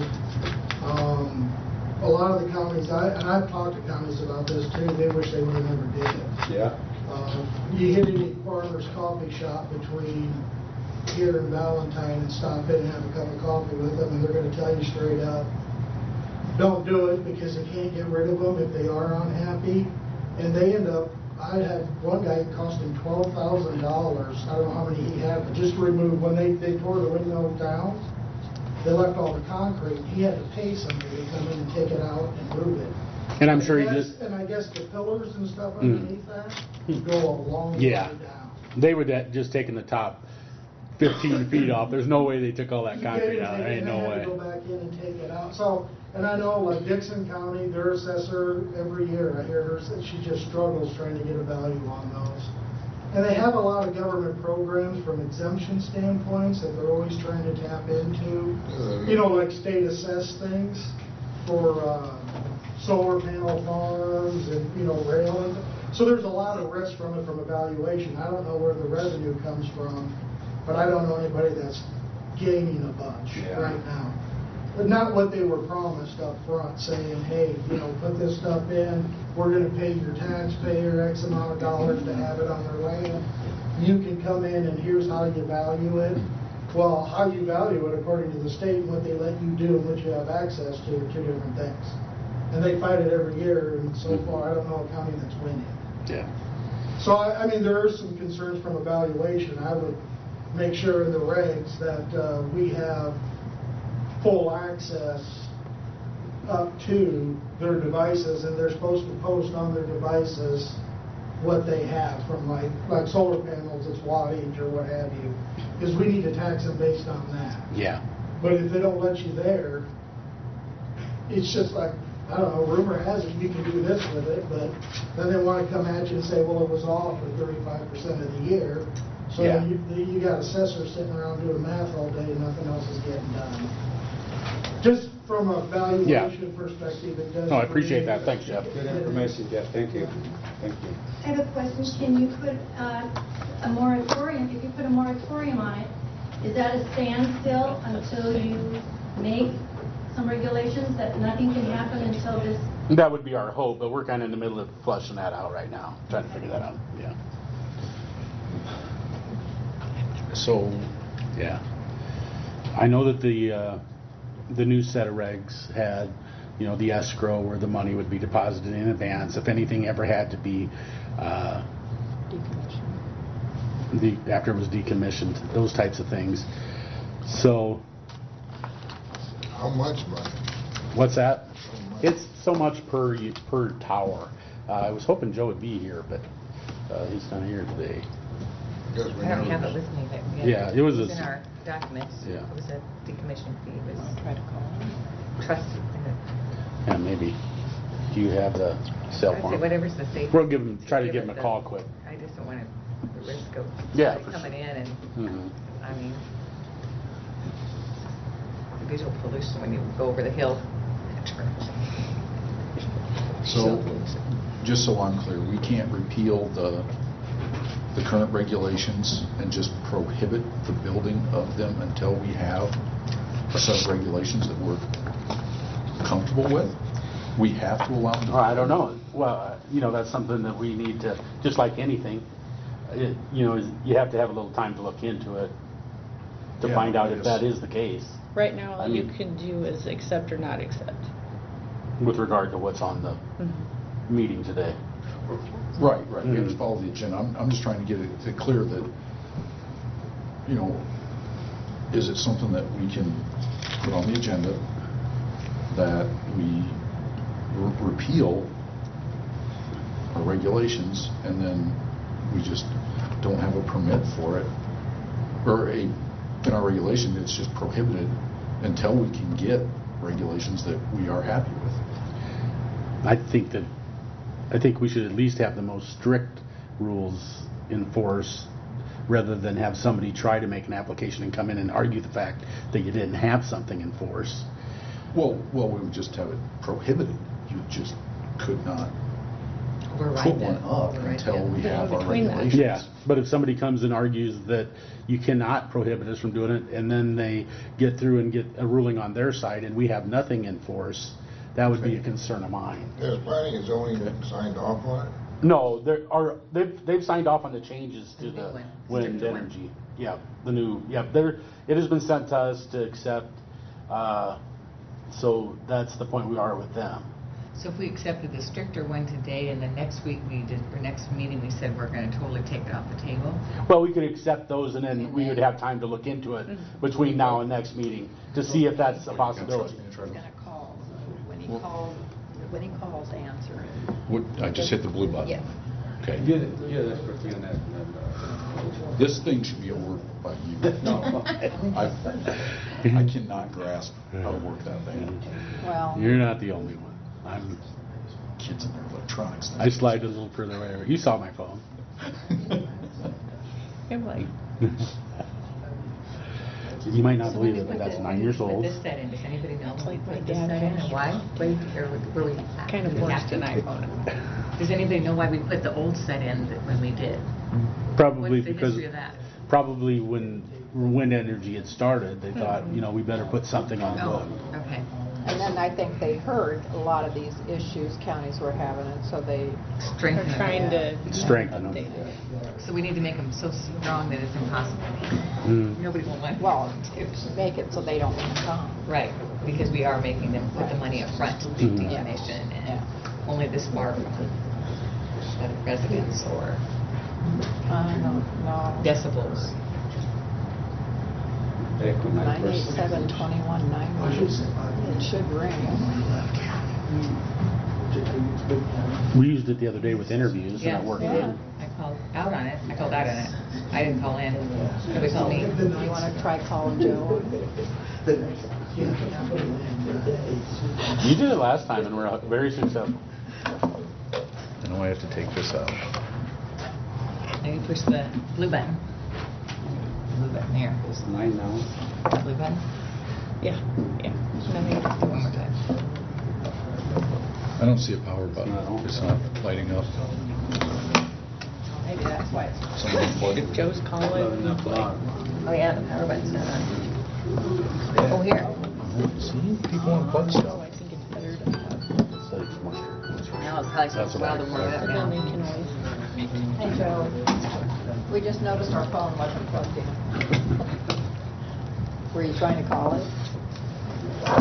A lot of the counties, and I've talked to counties about this too, they wish they would have never did it. Yeah. You hit any farmer's coffee shop between here in Valentine and stop in and have a cup of coffee with them, and they're gonna tell you straight up, don't do it because they can't get rid of them if they are unhappy. And they end up, I had one guy, it cost him $12,000. I don't know how many he had, but just to remove, when they tore the windows down, they left all the concrete. He had to pay somebody to come in and take it out and move it. And I'm sure And I guess the pillars and stuff underneath that go a long way Yeah. down. They would have just taken the top 15 feet off. There's no way they took all that concrete out. There ain't no They way. had to go back in and take it out. So, and I know like Dixon County, their assessor, every year, I hear her say she just struggles trying to get a value on those. And they have a lot of government programs from exemption standpoints that they're always trying to tap into. You know, like state assessed things for solar panel farms and, you know, rail. And so there's a lot of risk from it from evaluation. I don't know where the revenue comes from, but I don't know anybody that's gaining a bunch right now. But not what they were promised up front, saying, hey, you know, put this stuff in, we're gonna pay your taxpayer X amount of dollars to have it on their land. You can come in and here's how you value it. Well, how you value it according to the state and what they let you do and what you have access to are two different things. And they fight it every year, and so far, I don't know a county that's winning. Yeah. So, I mean, there are some concerns from evaluation. I would make sure in the regs that we have full access up to their devices, and they're supposed to post on their devices what they have from like solar panels, it's wattage or what have you, because we need to tax them based on that. Yeah. But if they don't let you there, it's just like, I don't know, rumor has it you can do this with it, but then they want to come at you and say, well, it was off for 35% of the year. So Yeah. you got assessors sitting around doing math all day and nothing else is getting done. Just from a valuation perspective, it does. No, I appreciate that. Thanks, Jeff. Good information, Jeff. Thank you. Thank you. I have a question. Can you put a moratorium, if you put a moratorium on it, is that a standstill until you make some regulations that nothing can happen until this? That would be our hope, but we're kind of in the middle of flushing that out right now, trying to figure that out. Yeah. So, Yeah. I know that the new set of regs had, you know, the escrow where the money would be deposited in advance if anything ever had to be after it was decommissioned, those types of things. So, How much money? what's that? It's so much per tower. I was hoping Joe would be here, but he's not here today. Because we I don't know have it this. with me, but Yeah, it was it's a- in our documents. Yeah. It was a decommission fee. It was trust. Yeah, maybe. Do you have the cell I'd say phone? whatever's the safe. We'll try to give him it a call quick. I just don't want to risk of Yeah, somebody for coming sure. in and, Mhm. I mean, visual pollution when you go over the hill. so, just so I'm clear, we can't repeal the current regulations and just prohibit the building of them until we have a set of regulations that we're comfortable with? We have to allow them to... Oh, I don't know. Well, you know, that's something that we need to, just like anything, you know, you have to have a little time to look into it to Yeah, find out if yes. that is the case Right now, I all you mean- can do is accept or not accept. with regard to what's on the meeting today. Right, we have to Mhm. follow the agenda. I'm just trying to get it clear that, you know, is it something that we can put on the agenda that we repeal our regulations and then we just don't have a permit for it? Or in our regulation, it's just prohibited until we can get regulations that we are happy with. I think we should at least have the most strict rules enforced rather than have somebody try to make an application and come in and argue the fact that you didn't have something enforced. Well, we would just have it prohibited. You just could not put one up until we have our regulations. Yeah, but if somebody comes and argues that you cannot prohibit us from doing it, and then they get through and get a ruling on their side, and we have nothing in force, that would be a concern of mine. Has planning and zoning signed off on it? No, they've signed off on the changes to the wind energy. Yeah, the new, it has been sent to us to accept, so that's the point we are with them. So if we accepted the stricter one today and then next week next meeting we said we're going to totally take it off the table? Well, we could accept those and then we would have time to look into it between now and next meeting to see if that's a possibility. He's gonna call, when he calls, answer. I just hit the blue button? Yes. Okay. You're the expert on that. This thing should be a work by you. No. I cannot grasp how to work that thing. Well, You're not the only one. Kids in their electronics. I slide a little further away. You saw my phone. I'm like, You might not So believe when it, we but put that's the- 9 years when we old. Put this set in, does anybody know It's when we like put my this dad set in and finished. why? Were we kind of did we worse have than to? iPhone. Does anybody know why we put the old set in when we did? Probably What's the because, history of that? probably when wind energy had started, they thought, we better put something on the Oh, book. okay. And then I think they heard a lot of these issues counties were having, and so they Strengthen are trying to Strengthen them. update it. So we need to make them so strong that it's impossible. Mm. Nobody will want Well, to. make it so they don't come. Right, because we are making them put the money up front to Mhm. decommission and Yeah. only this far from the residents or No. decibels. 987-2190. It should ring. We used it the other day with interviews and Yes, it worked. Yeah. I called out on it. I called out on it. I didn't call in. Nobody called me. You want to try calling Joe? You did it last time and we're very successful. I know I have to take this out. Maybe push the blue button. Blue button here. It's 9 now. Blue button. Yeah. Let me just do it one more time. I don't see a power button. It's not on. It's not lighting up. Maybe that's why it's. Somebody plug it. Joe's calling. Oh yeah, the power button's not on. Oh, here. See, people want to plug So stuff. I think it's better to have. Now it probably takes a while to warm it up But then they now. can always. Hey, Joe. We just noticed our phone wasn't plugged in. Were you trying to call it? Are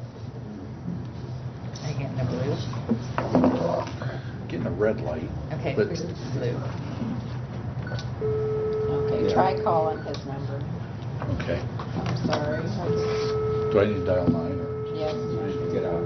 you getting the blue? Getting a red light. Okay, But- here's the blue. Okay, Yeah. try calling his number. Okay. I'm sorry. Do I need to dial 9 or? Yes, Get out.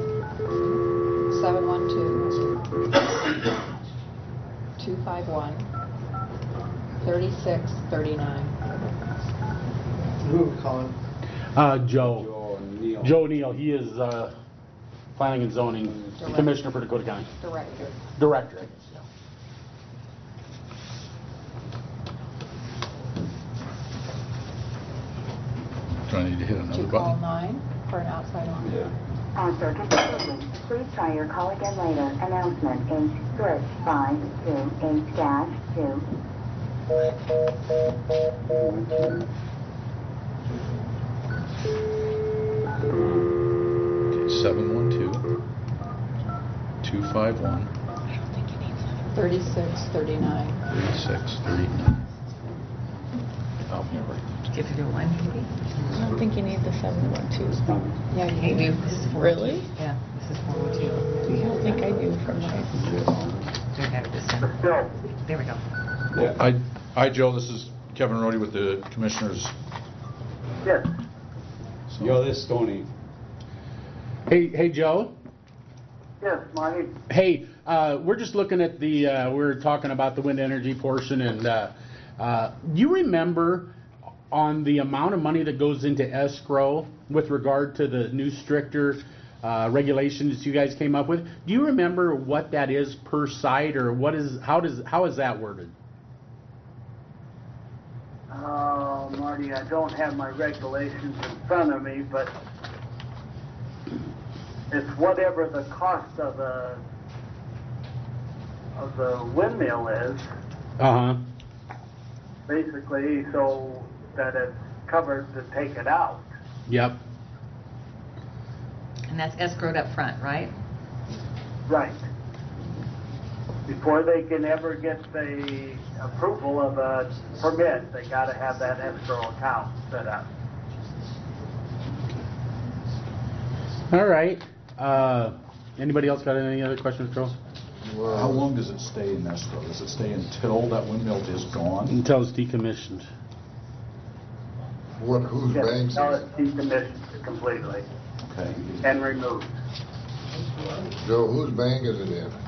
712-251-3639. Who are we calling? Joe. Joe Neal. Joe Neal, he is Planning and Zoning Director. Commissioner for Dakota County. Director. Director, I guess. Do I need to hit Did another you call button? 9 for an outside line? Yeah. Answer completely. Please try your call again later. Announcement H/528-2. Okay, 712-251-3639. 3639. Oh, yeah, right. Do you have to do one, maybe? I don't think you need the 712. Yeah, Hey, you do. do. This is 402. Really? Yeah, this is 402. I don't think I do from my. Do it better this time. There we go. Hi, Joe. This is Kevin Rhodey with the Commissioners. Yes. Yo, this is Tony. Hey, Joe. Yes, Marty. Hey, we're just looking at the, we're talking about the wind energy portion, and you remember on the amount of money that goes into escrow with regard to the new stricter regulations you guys came up with? Do you remember what that is per site, or how is that worded? Marty, I don't have my regulations in front of me, but it's whatever the cost of the windmill is, basically, so that it's covered to take it out. Yep. And that's escrowed up front, right? Right. before they can ever get the approval of a permit, they gotta have that escrow account set up. All right. Anybody else got any other questions, Charles? How long does it stay in escrow? Does it stay until that windmill is gone? Until it's decommissioned. Whose Yes, banks until is it's decommissioned completely Okay. and removed. Joe, whose bank is it in?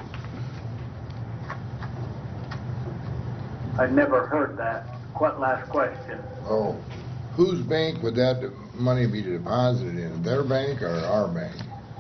I never heard that last question. Oh, whose bank would that money be deposited in? Their bank or our bank?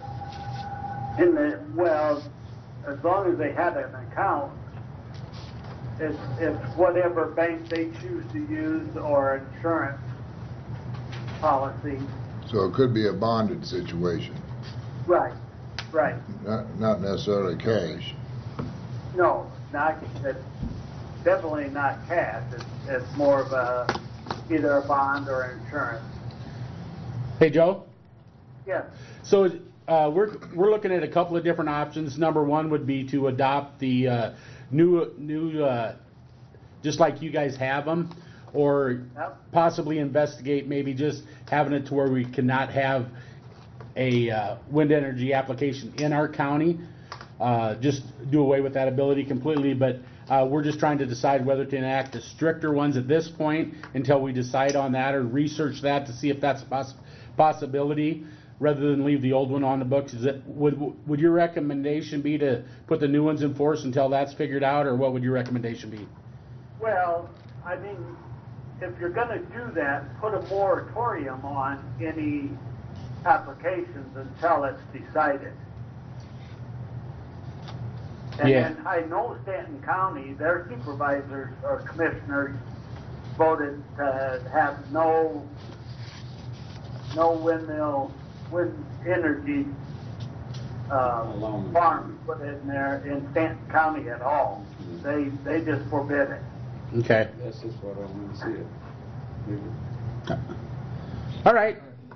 Well, as long as they had an account, it's whatever bank they choose to use or insurance policy. So it could be a bonded situation, Right, right. not necessarily cash. No, it's definitely not cash. It's more of either a bond or insurance. Hey, Joe? Yes. So we're looking at a couple of different options. Number one would be to adopt the new just like you guys have them, or possibly investigate maybe just having it to where we cannot have a wind energy application in our county. Just do away with that ability completely, but we're just trying to decide whether to enact the stricter ones at this point until we decide on that or research that to see if that's a possibility, rather than leave the old one on the books. Would your recommendation be to put the new ones in force until that's figured out, or what would your recommendation be? Well, I mean, if you're going to do that, put a moratorium on any applications until it's decided. And then I know Stanton County, their supervisors or commissioners voted to have no wind energy farms put in there in Stanton County at all. They just forbid it. Okay. That's just what I want to see it. All right.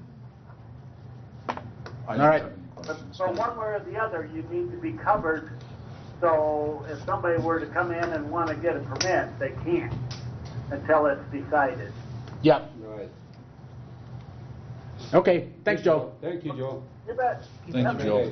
I All right. So one way or the other, you need to be covered. So if somebody were to come in and want to get a permit, they can't until it's decided. Yep. Right. Okay. Thanks, Joe. Thank you, Joe. You bet. Thank you, Joe.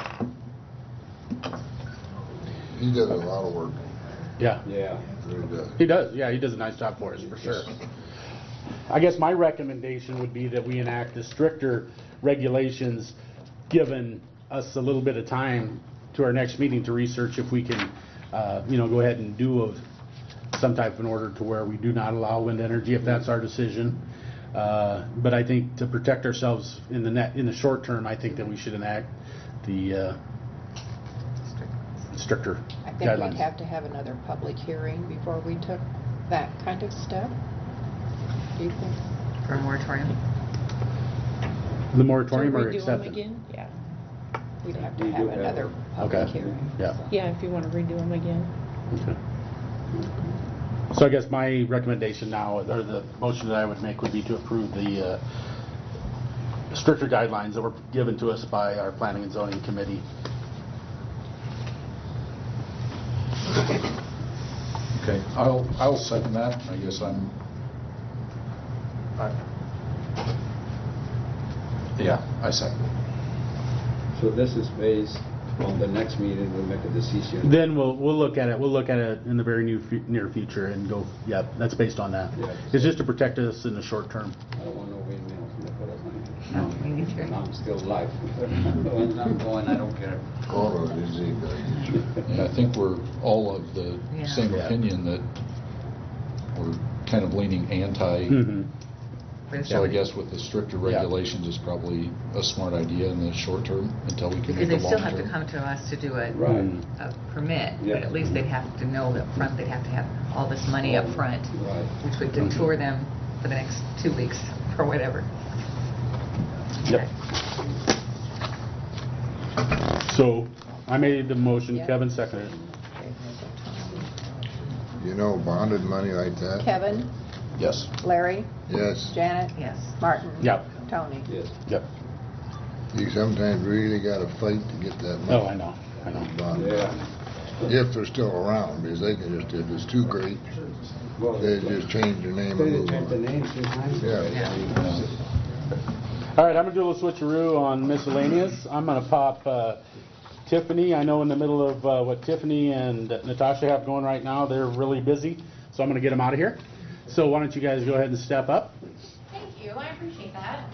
He does a lot of work. Yeah. Yeah. Really does. He does. Yeah, he does a nice job for us, for sure. I guess my recommendation would be that we enact the stricter regulations, given us a little bit of time to our next meeting to research if we can, go ahead and do some type of an order to where we do not allow wind energy, if that's our decision. But I think to protect ourselves in the short term, I think that we should enact the stricter I think guidelines. we'd have to have another public hearing before we took that kind of step. Do you think? For a moratorium? The moratorium To or redo them acceptance? again? Yeah. We'd have to We have do have another them. public Okay. hearing. Yeah. Yeah, if you want to redo them again. Okay. So I guess my recommendation now, or the motion that I would make, would be to approve the stricter guidelines that were given to us by our Planning and Zoning Committee. Okay, I'll second that. I guess I second it. So this is based on the next meeting, we'll make a decision. Then we'll look at it. We'll look at it in the very near future and go. Yeah, that's based on that. Yeah. It's just to protect us in the short term. I don't want no windmills in the Palestine. No, me neither. And I'm still alive. When I'm going, I don't care. Oh, is he going? And I think we're all of the Yeah. same Yeah. opinion that we're kind of leaning anti. Mm-hmm. For the So I short- guess with the stricter regulations is probably a smart idea in the short term until we can Because make they a still long have to term. come to us to do a Right. permit, Yeah. but at least they'd have to know up front, they'd have to have all this money up front, Right. which would detour them for the next 2 weeks or whatever. Yep. So I made the motion. Yeah. Kevin seconded it. You know, bonded money like that? Kevin, Yes. Larry, Yes. Janet, Yes. Martin. Yep. Tony. Yes. Yep. You sometimes really got to fight to get that money. Oh, I know. Bonded. Yeah. if they're still around, because they can just, if it's too great, they just change their name They and move changed the on. name 2 times. Yeah. All right, I'm gonna do a little switcheroo on miscellaneous. I'm gonna pop Tiffany. I know in the middle of what Tiffany and Natasha have going right now, they're really busy, so I'm gonna get them out of here. So why don't you guys go ahead and step up? Thank you, I appreciate that.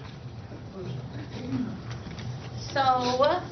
So,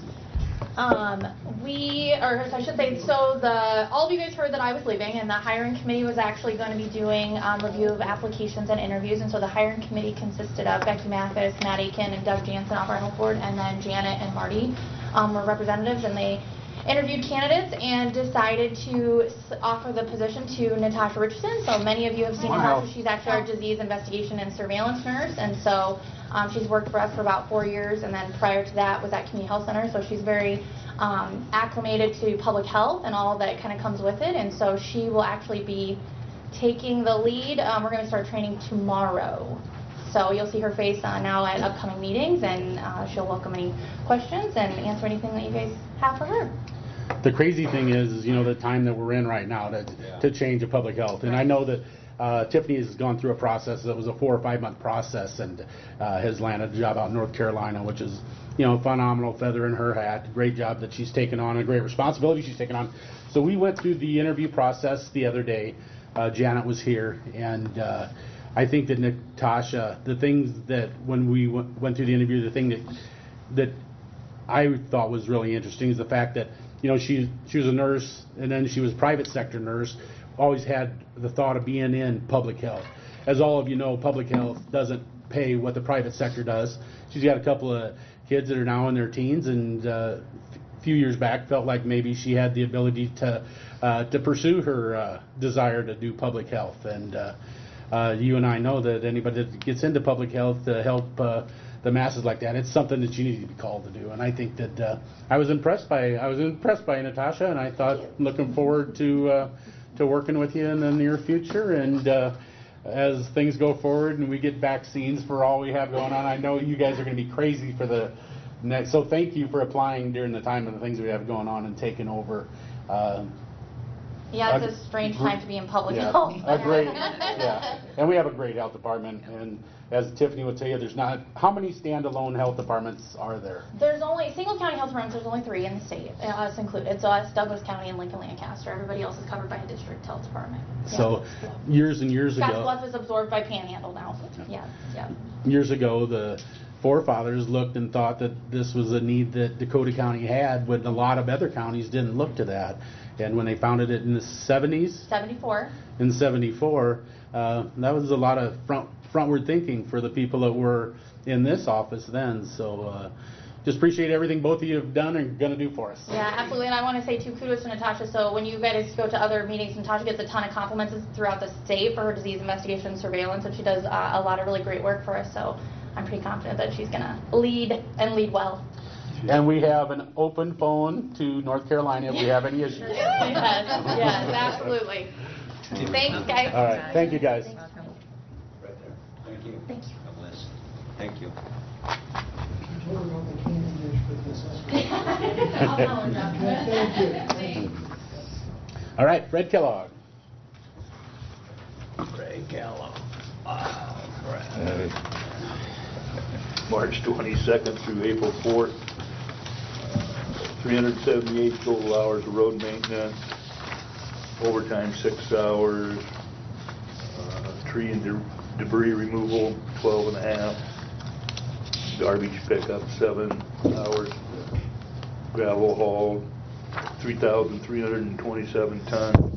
all of you guys heard that I was leaving, and the hiring committee was actually going to be doing review of applications and interviews, and so the hiring committee consisted of Becky Mathis, Matt Aiken, and Doug Jansen off our health board, and then Janet and Marty were representatives, and they interviewed candidates and decided to offer the position to Natasha Richardson. So many of you have seen Wow. Natasha. She's actually our disease investigation and surveillance nurse, and so she's worked for us for about 4 years, and then prior to that was at Community Health Center, so she's very acclimated to public health and all that kind of comes with it, and so she will actually be taking the lead. We're going to start training tomorrow. So you'll see her face now at upcoming meetings, and she'll welcome any questions and answer anything that you guys have for her. The crazy thing is, you know, the time that we're in right now to change the public health. And I know that Tiffany has gone through a process that was a 4 or 5 month process and has landed a job out in North Carolina, which is, you know, a phenomenal feather in her hat. Great job that she's taken on, a great responsibility she's taken on. So we went through the interview process the other day. Janet was here, and I think that Natasha, the things that when we went through the interview, the thing that I thought was really interesting is the fact that, you know, she was a nurse, and then she was a private sector nurse, always had the thought of being in public health. As all of you know, public health doesn't pay what the private sector does. She's got a couple of kids that are now in their teens, and a few years back felt like maybe she had the ability to pursue her desire to do public health. And you and I know that anybody that gets into public health to help the masses like that, it's something that you need to be called to do. And I think that I was impressed by Natasha, and I thought, looking forward to working with you in the near future. And as things go forward and we get vaccines for all we have going on, I know you guys are going to be crazy for the next. So thank you for applying during the time of the things we have going on and taking over. Yeah, it's a strange time to be in public health. And we have a great health department, and as Tiffany would tell you, there's not, how many standalone health departments are there? There's only, single county health departments, there's only 3 in the state, us included. So us, Douglas County, and Lincoln Lancaster. Everybody else is covered by a district health department. So years and years ago. Scottsbluff is absorbed by Panhandle now. Yeah. Years ago, the forefathers looked and thought that this was a need that Dakota County had, when a lot of other counties didn't look to that. And when they founded it in the 70s? 74. In 74, that was a lot of frontward thinking for the people that were in this office then. So just appreciate everything both of you have done and going to do for us. Yeah, absolutely. And I want to say, too, kudos to Natasha. So when you guys go to other meetings, Natasha gets a ton of compliments throughout the state for her disease investigation and surveillance, and she does a lot of really great work for us. So I'm pretty confident that she's going to lead and lead well. And we have an open phone to North Carolina if we have any issues. Yes, absolutely. Thanks, guys. All right. Thank you, guys. Right there. Thank you. Thank you. Thank you. All right, Fred Kellogg. Fred Kellogg. March 22nd through April 4th. 378 total hours of road maintenance, overtime 6 hours, tree and debris removal 12 and a half, garbage pickup 7 hours, gravel hauled 3,327 tons,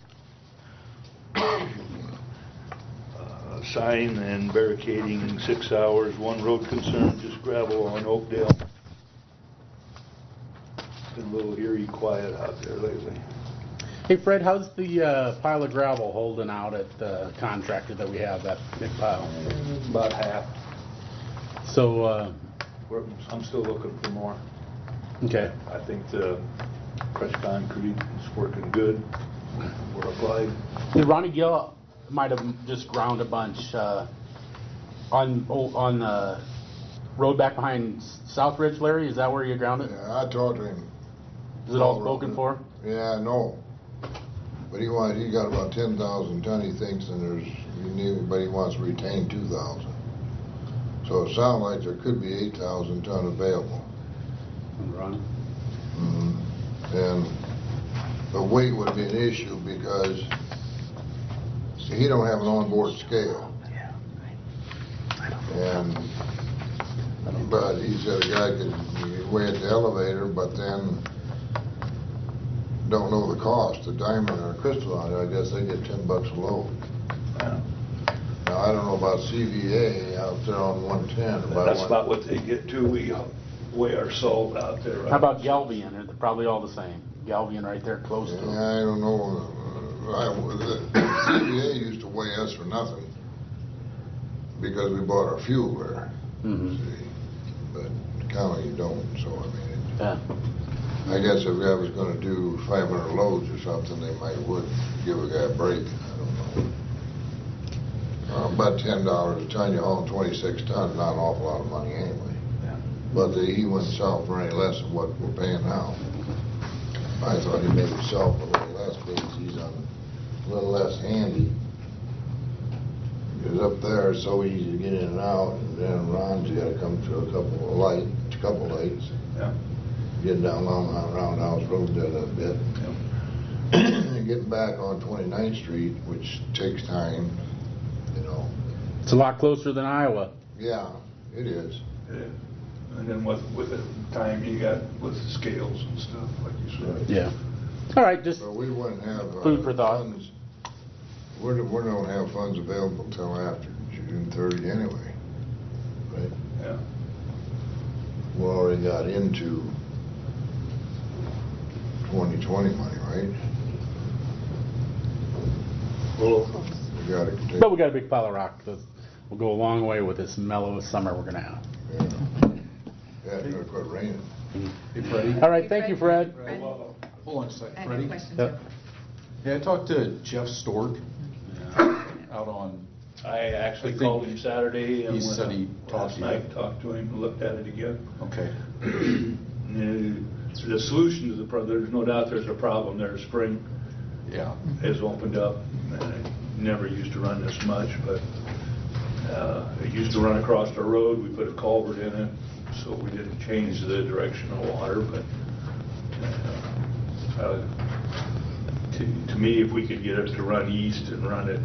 sign and barricading 6 hours, 1 road concern, just gravel on Oakdale. Been a little eerie quiet out there lately. Hey Fred, how's the pile of gravel holding out at the contractor that we have, that big pile? About half. So I'm still looking for more. Okay. I think the crushed concrete is working good. We're applied. Ronnie Gill might have just ground a bunch on the road back behind South Ridge, Larry. Is that where you ground it? Yeah, I talked to him. Is it all spoken for? Yeah, I know. But he got about 10,000 ton, he thinks, and but he wants to retain 2,000. So it sounds like there could be 8,000 ton available. Ron? And the weight would be an issue because, see, he don't have an onboard scale. But he said a guy could weigh at the elevator, but then don't know the cost, the diamond or crystal on it. I guess they get $10 a load. Now, I don't know about CVA out there on 110. That's about what they get too. We weigh our salt out there. How about Galvian? They're probably all the same. Galvian right there close to them. I don't know. CVA used to weigh us for nothing because we bought our fuel there. See? But the county don't, so I mean, I guess if I was going to do 500 loads or something, they would give a guy a break. I don't know. About $10 a ton, you haul 26 tons, not an awful lot of money anyway. But he wouldn't sell for any less than what we're paying now. I thought he maybe sell for a little less because he's a little less handy. Because up there it's so easy to get in and out, and then Ron's you got to come through a couple of lights. Yeah. Getting down Long Roundhouse Road there a bit. And getting back on 29th Street, which takes time, you know. It's a lot closer than Iowa. Yeah, it is. Yeah. And then with the time you got with the scales and stuff, like you said. Yeah. All right, just so we wouldn't have food for thought. Funds. We don't have funds available until after June 30 anyway, right? Yeah. We already got into 2020 money, right? Well, but we got a big pile of rock. We'll go a long way with this mellow summer we're gonna have. Yeah, it's gonna quit raining. Hey, Freddie. All right, thank you, Fred. Hold on a second, I have Freddie. a question too. Yeah, I talked to Jeff Stork out on. I actually called him Saturday. And he said he talked to you. I talked to him and looked at it again. Okay. The solution to the problem, there's no doubt there's a problem there. Spring has opened up. And it never used to run this much, but it used to run across the road. We put a culvert in it, so we didn't change the direction of water. But to me, if we could get it to run east and run it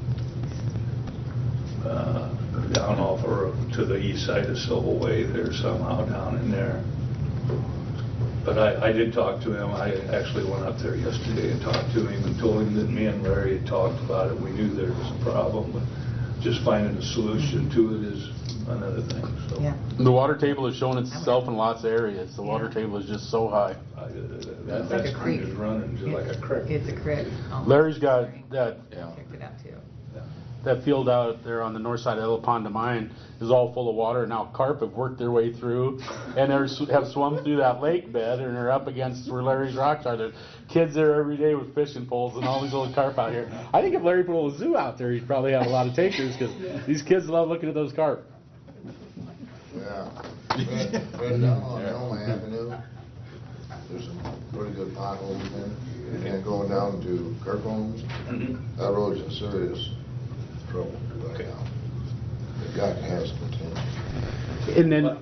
down off or to the east side of Civil Way there somehow down in there. But I did talk to him. I actually went up there yesterday and talked to him and told him that me and Larry had talked about it. We knew there was a problem, but just finding a solution to it is another thing. So. Yeah. The water table is showing itself in lots of areas. The water table is just so high. That like a stream creek. is running just like a creek. It's a creek. Larry's got that. Checked it out too. That field out there on the north side of El Pond of Mine is all full of water. Now carp have worked their way through, and they have swum through that lake bed, and they're up against where Larry's rocks are. There's kids there every day with fishing poles and all these little carp out here. I think if Larry put a little zoo out there, he'd probably have a lot of takers because these kids love looking at those carp. Yeah. Right down on Elma Avenue, there's some pretty good potholes in it. And going down to Kirkhomes, that road's in serious trouble right now. It got has potential. And then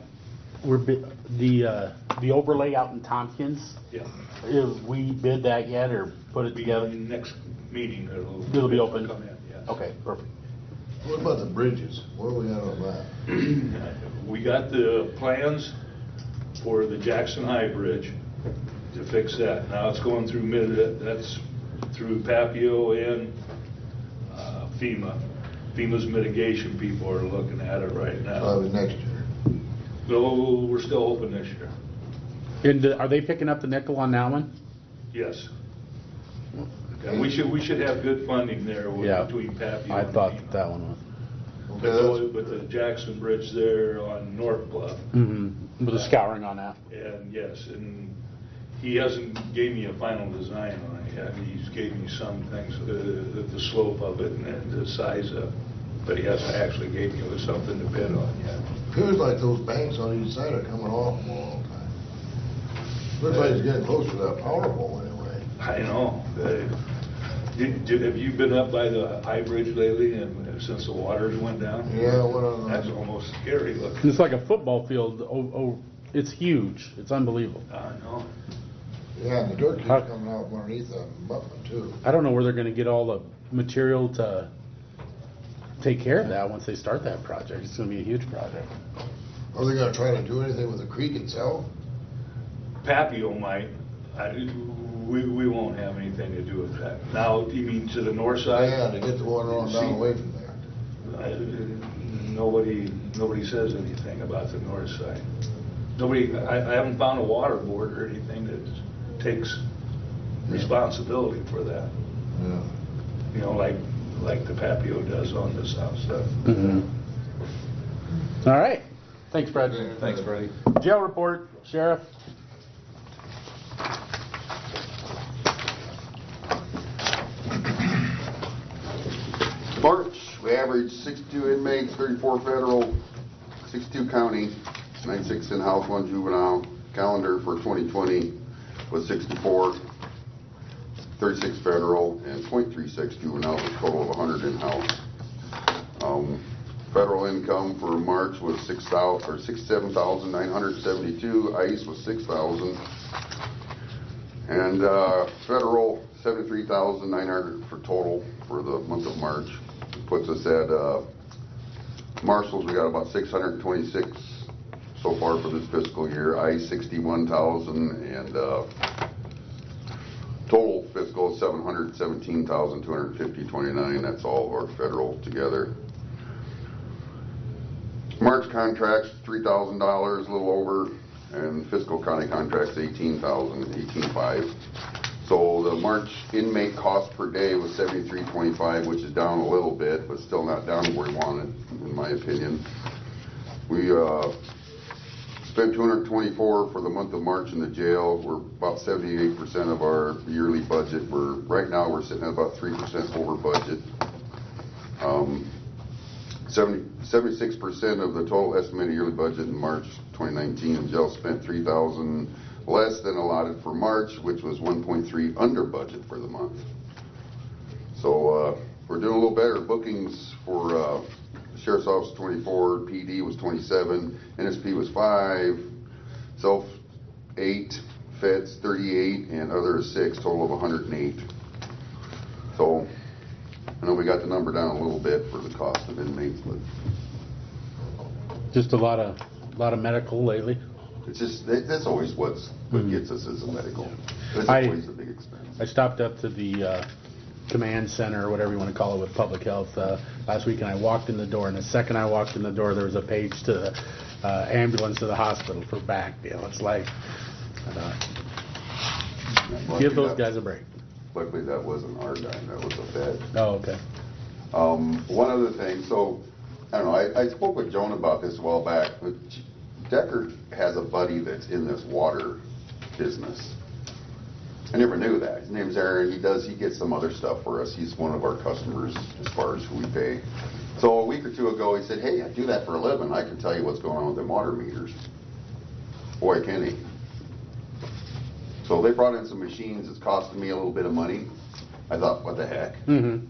the overlay out in Tompkins. Yeah. Have we bid that yet or put it together? Next meeting It'll be open. Come in, yes. Okay, perfect. What about the bridges? Where are we at on that? We got the plans for the Jackson High Bridge to fix that. Now it's going through that's through Papio and FEMA. FEMA's mitigation people are looking at it right now. Probably next year. No, we're still hoping this year. And are they picking up the nickel on that one? Yes. Okay. We should have good funding there between Papio I and thought FEMA. that one was. But the Jackson Bridge there on North Bluff. Mm-hmm. With a scouring on that. And yes, and he hasn't gave me a final design on it yet. He's gave me some things, the slope of it and the size of, but he hasn't actually gave me something to bid on yet. Feels like those banks on each side are coming off them all the time. Looks like it's getting close to that power pole anyway. I know. Have you been up by the High Bridge lately and since the waters went down? Yeah, what on That's almost scary looking. It's like a football field. It's huge. It's unbelievable. I know. Yeah, and the dirt keeps coming out from underneath the abutment too. I don't know where they're going to get all the material to take care of that once they start that project. It's going to be a huge project. Are they gonna try to do anything with the creek itself? Papio might. We won't have anything to do with that. Now, you mean to the north side? Yeah, to get the water on down away from there. Nobody says anything about the north side. I haven't found a water board or anything that takes responsibility for that. Yeah. You know, like the Papio does on the south side. Mm-hmm. All right. Thanks, Fred. Thanks, Freddie. Jail report, Sheriff. March, we averaged 62 inmates, 34 federal, 62 county, 96 in-house, 1 juvenile. Calendar for 2020 was 64, 36 federal, and .36 juvenile, a total of 100 in-house. Federal income for March was $67,972. ICE was $6,000, and federal $73,900 for total for the month of March. Puts us at marshals. We got about 626 so far for this fiscal year. ICE 61,000, and total fiscal 717,250.29. That's all of our federal together. March contracts, $3,000, a little over, and fiscal county contracts, $18,500. So the March inmate cost per day was $73.25, which is down a little bit, but still not down where we wanted, in my opinion. We spent $224 for the month of March in the jail. We're about 78% of our yearly budget. Right now we're sitting at about 3% over budget. 76% of the total estimated yearly budget in March 2019, and jail spent $3,000 less than allotted for March, which was 1.3 under budget for the month. So we're doing a little better. Bookings for Sheriff's Office 24, PD was 27, NSP was 5, Self 8, Feds 38, and other 6, total of 108. So I know we got the number down a little bit for the cost of inmates, but just a lot of medical lately. it's just that's always what gets us is the medical. It's always a big expense. I stopped up to the command center, or whatever you want to call it, with public health last week, and I walked in the door, and the second I walked in the door, there was a page to the ambulance to the hospital for back. You know, it's like give those guys a break. Luckily, that wasn't our dime. That was a Fed. Oh, okay. One other thing. So, I don't know. I spoke with Joan about this a while back. But Decker has a buddy that's in this water business. I never knew that. His name's Aaron. He gets some other stuff for us. He's one of our customers as far as who we pay. So a week or two ago, he said, "Hey, I do that for a living. I can tell you what's going on with them water meters." Boy, can he. So they brought in some machines. It's costing me a little bit of money. I thought, what the heck? Mm-hmm.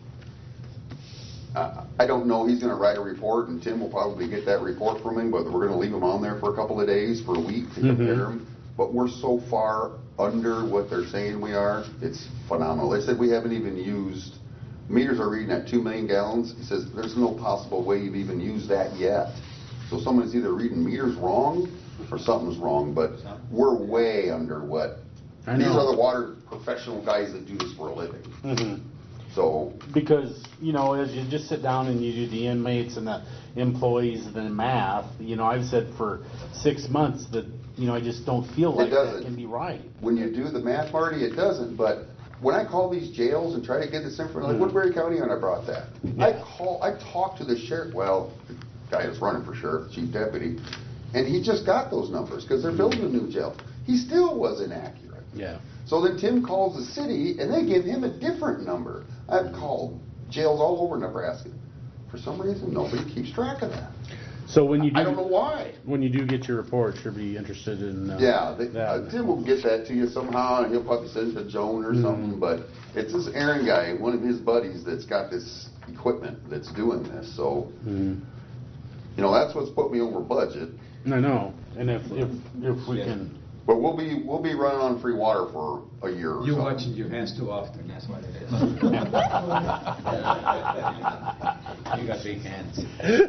I don't know. He's going to write a report, and Tim will probably get that report from him, but we're going to leave him on there for a couple of days, for a week, to compare them. But we're so far under what they're saying we are, it's phenomenal. They said we haven't even used, meters are reading at 2 million gallons. He says there's no possible way you've even used that yet. So someone's either reading meters wrong or something's wrong, but we're way under what. These are the water professional guys that do this for a living. Mm-hmm. So because, you know, as you just sit down and you do the inmates and the employees and the math, you know, I've said for 6 months that, you know, I just don't feel like that can be right. When you do the math, Marty, it doesn't. But when I call these jails and try to get this information, like Woodbury County, and I brought that. Yeah. I talked to the sheriff, the guy that's running for sheriff, chief deputy, and he just got those numbers because they're building a new jail. He still was inaccurate. Yeah. So then Tim calls the city, and they give him a different number. I've called jails all over Nebraska. For some reason, nobody keeps track of that. So when you do, I don't know why. When you do get your report, you'll be interested in Yeah, that. Tim will get that to you somehow, and he'll probably send it to Joan or something, but it's this Aaron guy, one of his buddies that's got this equipment that's doing this, so, you know, that's what's put me over budget. I know, and if we can. But we'll be running on free water for a year or so. You're watching your hands too often, that's what it is. You got big hands.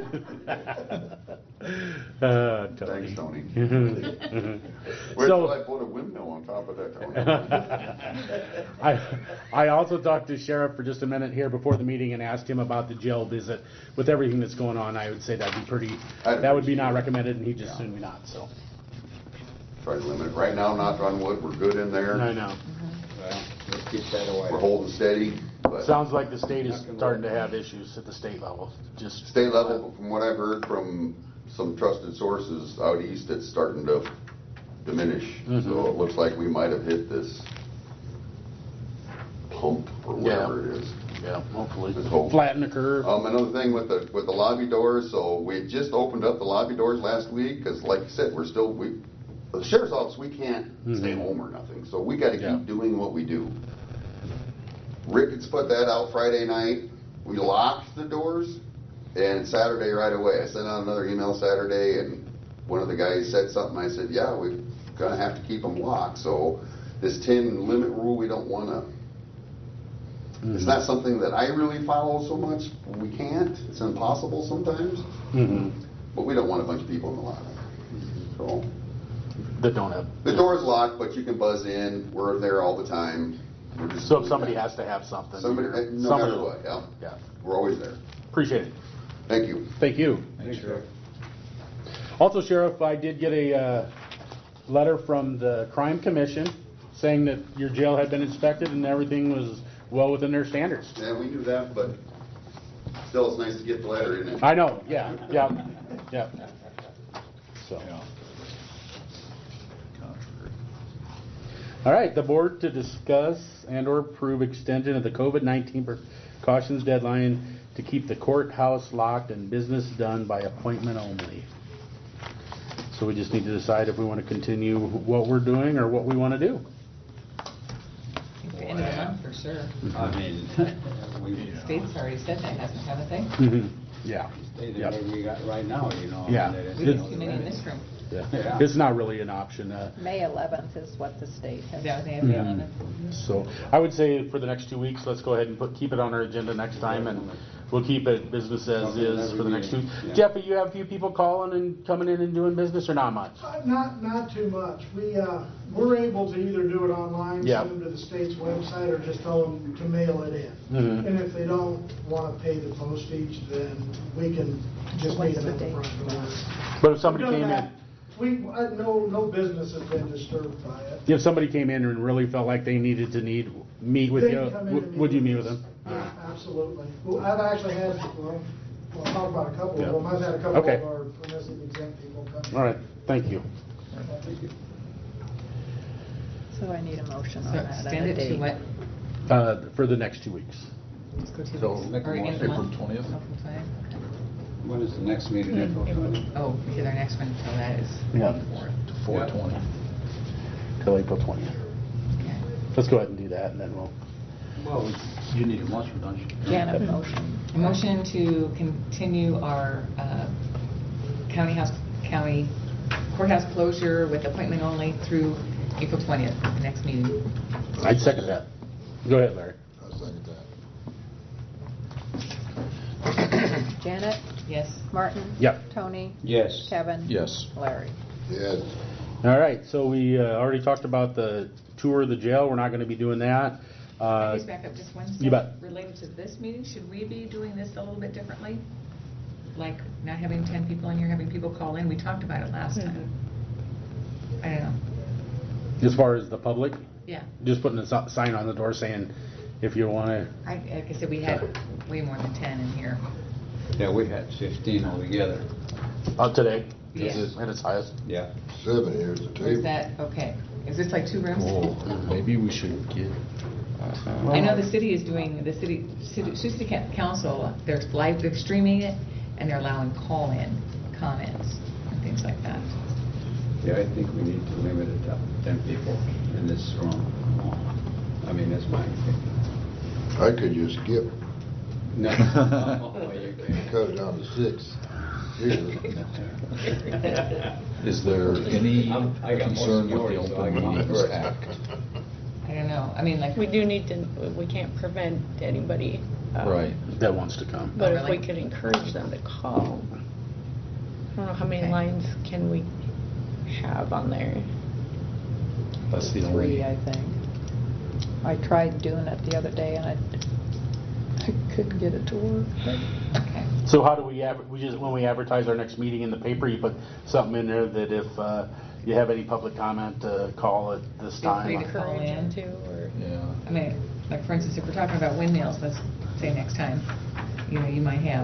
Tony. Thanks, Tony. So- Wait till I put a windmill on top of that, Tony. I also talked to Sheriff for just a minute here before the meeting and asked him about the jail visit. With everything that's going on, I would say that would be not recommended, and he just assumed me not, so. Try to limit it. Right now, knock on wood, we're good in there. I know. Well, let's keep that away. We're holding steady, but. Sounds like the state is starting to have issues at the state level, just. State level, from what I've heard from some trusted sources out east, it's starting to diminish. So it looks like we might have hit this pump or whatever it is. Yeah, hopefully. Just hope. Flatten the curve. Another thing with the lobby doors, so we just opened up the lobby doors last week, because like you said, the sheriff's office, we can't stay home or nothing, so we gotta keep doing what we do. Ricketts put that out Friday night, we locked the doors, and Saturday right away, I sent out another email Saturday, and one of the guys said something, I said, yeah, we're gonna have to keep them locked, so this 10 limit rule, we don't wanna, it's not something that I really follow so much, we can't, it's impossible sometimes, but we don't want a bunch of people in the lobby, so. That don't have. The door's locked, but you can buzz in. We're there all the time. So if somebody has to have something. No matter what, yeah. We're always there. Appreciate it. Thank you. Thank you. Thanks, Sheriff. Also, Sheriff, I did get a letter from the Crime Commission saying that your jail had been inspected and everything was well within their standards. Yeah, we knew that, but still, it's nice to get the letter, isn't it? I know, yeah. So. All right, the board to discuss and/or approve extension of the COVID-19 precautions deadline to keep the courthouse locked and business done by appointment only. So we just need to decide if we want to continue what we're doing or what we want to do. The end of the month for sure. I mean, The state's already said that, hasn't, haven't they? Yeah. Stay the way we got right now, you know. Yeah. We have too many in this room. Yeah. It's not really an option. May 11th is what the state has. Is that what they have the 11th? So I would say for the next 2 weeks, let's go ahead and keep it on our agenda next time, and we'll keep it business as is for the next 2 weeks. Jeff, you have a few people calling and coming in and doing business, or not much? Not too much. We're able to either do it online, send them to the state's website, or just tell them to mail it in. And if they don't want to pay the postage, then we can just meet them at the front door. But if somebody came in, no business has been disturbed by it. if somebody came in and really felt like they needed to meet with They you, can come in and would you meet meet with with us. them? Yeah, absolutely. Well, I've actually had, I'll talk about a couple Yeah. of them. I've had a couple Okay. of our permissive exempt people come. All right, thank you. So I need a motion on So that. extend and a it to date. what? For the next 2 weeks. Just go 2 So, weeks. make a Or again, motion. the month? April 20th. April 20th. When is the next meeting, April 20th? Oh, because our next one, so that is Yeah. 420. Till April 20th. Okay. Let's go ahead and do that, and then we'll. Well, you need a motion, don't you? Janet, motion. A motion to continue our county courthouse closure with appointment only through April 20th, the next meeting. I'd second that. Go ahead, Larry. I second that. Janet, Yes. Martin. Yep. Tony, Yes. Kevin. Yes. Larry. Yes. All right, so we already talked about the tour of the jail. We're not going to be doing that. Can I just back up just one step? You bet. Related to this meeting, should we be doing this a little bit differently? Like not having 10 people in here, having people call in? We talked about it last time. I don't know. As far as the public, Yeah. just putting a sign on the door saying, if you want to. Like I said, we had way more than 10 in here. Yeah, we had 15 altogether. Today. Yeah. At its highest. Yeah. 7 years to Or is table. that, okay. Is this like 2 rooms? Maybe we should get. I know the city is doing, city council, they're streaming it, and they're allowing call-in comments and things like that. Yeah, I think we need to limit it to 10 people in this room. I mean, that's my opinion. I could just skip, No, you can't. cut it down to 6. Here. Is there any I got more concern with the seniority, so I Open can Meetings offer it. Act? I don't know, I mean, like. We do need to, we can't prevent anybody. Right. That wants to come. But Oh, if we really? could encourage them to call. I don't know how many Okay. lines can we have on there. That's the 3, only, I think. I tried doing it the other day and I couldn't get it to work. Okay. So how do we when we advertise our next meeting in the paper, you put something in there that if you have any public comment, call at this Feel free time? to call Encourage them in. to, or. yeah. I mean, like for instance, if we're talking about windmills, let's say next time, you know, you might have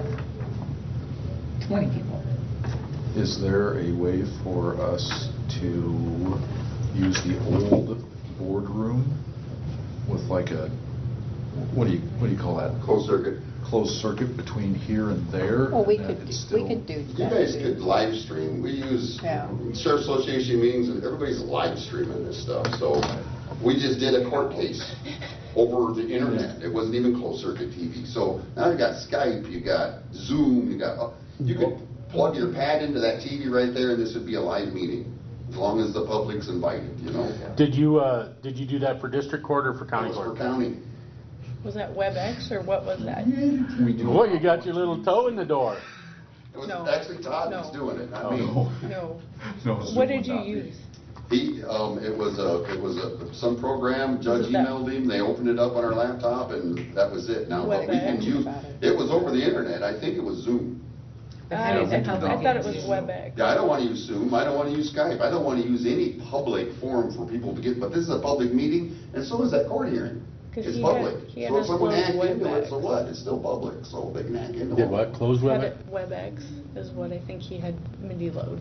20 people. Is there a way for us to use the old boardroom with like a, what do you call that? Closed circuit. Closed circuit between here and there? Well, we and could, that it's we still- could do You that. guys too. could live stream. We use Yeah. Sheriff Association meetings and everybody's live streaming this stuff. So we just did a court case over the internet. It wasn't even closed circuit TV. So now you got Skype, you got Zoom, you could plug your pad into that TV right there and this would be a live meeting. As long as the public's invited, you know. Did you do that for district court or for county That was court? for county. Was that WebEx or what was that? We do. Boy, you got your little toe in the door. It was No. actually Todd that's No. doing it, not Oh. me. No. No, What Zoom did would you not be. use? It was some program, judge Was that- emailed him, they opened it up on our laptop and that was it. Now, but we can WebEx? use, it was over the internet, I think it was Zoom. But how does it help I thought it you? was WebEx. Yeah, I don't want to use Zoom, I don't want to use Skype, I don't want to use any public forum for people to get, but this is a public meeting and so is that court hearing. 'Cause It's he had- public. he had So if someone us hacked close into it, so WebEx. what? It's still public, so they can hack into it. Did what? Close Had WebEx? it WebEx is what I think he had Mindy load.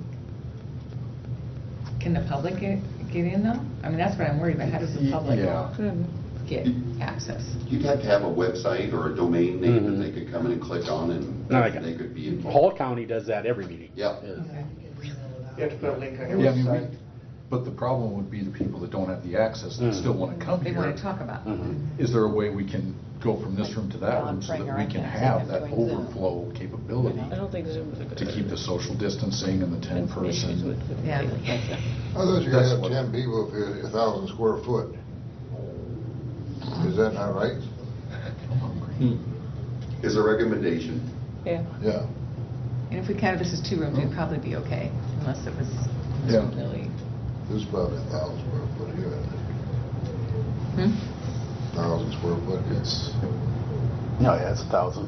Can the public get in though? I mean, that's what I'm worried about. How does the public Yeah. get access? You'd have to have a website or a domain name Mhm. that they could come in and click on and No, I got it. they could be involved. Hall County does that every meeting. Yeah. Okay. You have to put a link on your Yeah, I mean, website. but the problem would be the people that don't have the access that still want to come They here. want to talk about. Mhm. Is there a way we can go from this room to that Don room so Pranger, that I we can can't see have him that doing Zoom. overflow capability I don't think Zoom was a good to keep the social distancing and the 10 Some issues person? with Yeah. I thought you That's could have what- 10 people if you're 1,000 square foot. Is that not right? Is a recommendation. Yeah. Yeah. And if we counted this as 2 rooms, we'd probably be okay, unless it was Yeah. really. This is probably 1,000 square foot here. Hmm? 1,000 square foot, it's, No, yeah, it's 1,000.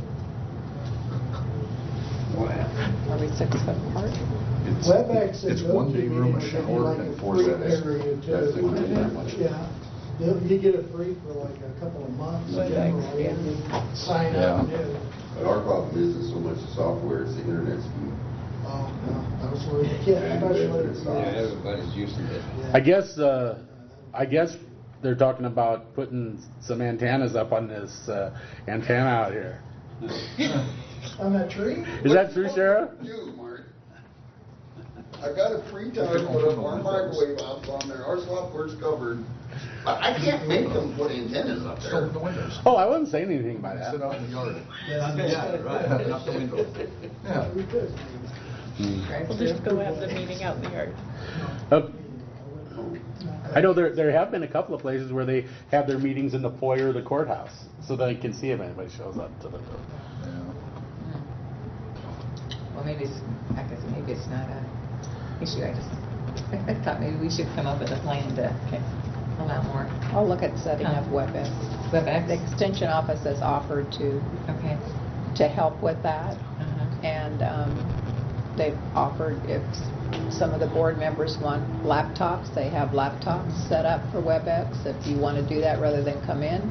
Are we 6 foot apart? It's- WebEx It's is one day room, a like shower, and 4 free settings. area too. That's the one that much. Yeah. You get it free for like a couple of months WebEx, generally, yeah. and you sign Yeah. up and do. But our problem is so much software, it's the internet speed. Oh, no, that's where you can't, especially. Yeah, everybody's using it. I guess they're talking about putting some antennas up on this antenna out here. On that tree? Is that true, Sheriff? Do, Mark. I've got a free tower put up, our microwave ops on there, our software's covered. I can't make them put antennas up Open there. the windows. Oh, I wasn't saying anything about Sit that. out in the yard. Yeah, right. Not the window. Yeah. We could. We'll just go have the meeting out in the yard. I know there have been a couple of places where they have their meetings in the foyer of the courthouse, so they can see if anybody shows up to the. Well, maybe it's, I guess maybe it's not a issue. I thought maybe we should come up with a plan to allow more. I'll look at setting up WebEx. The WebEx? extension office has offered to Okay. help with that. Uh-huh. And they've offered if some of the board members want laptops, they have laptops set up for WebEx, if you want to do that rather than come in.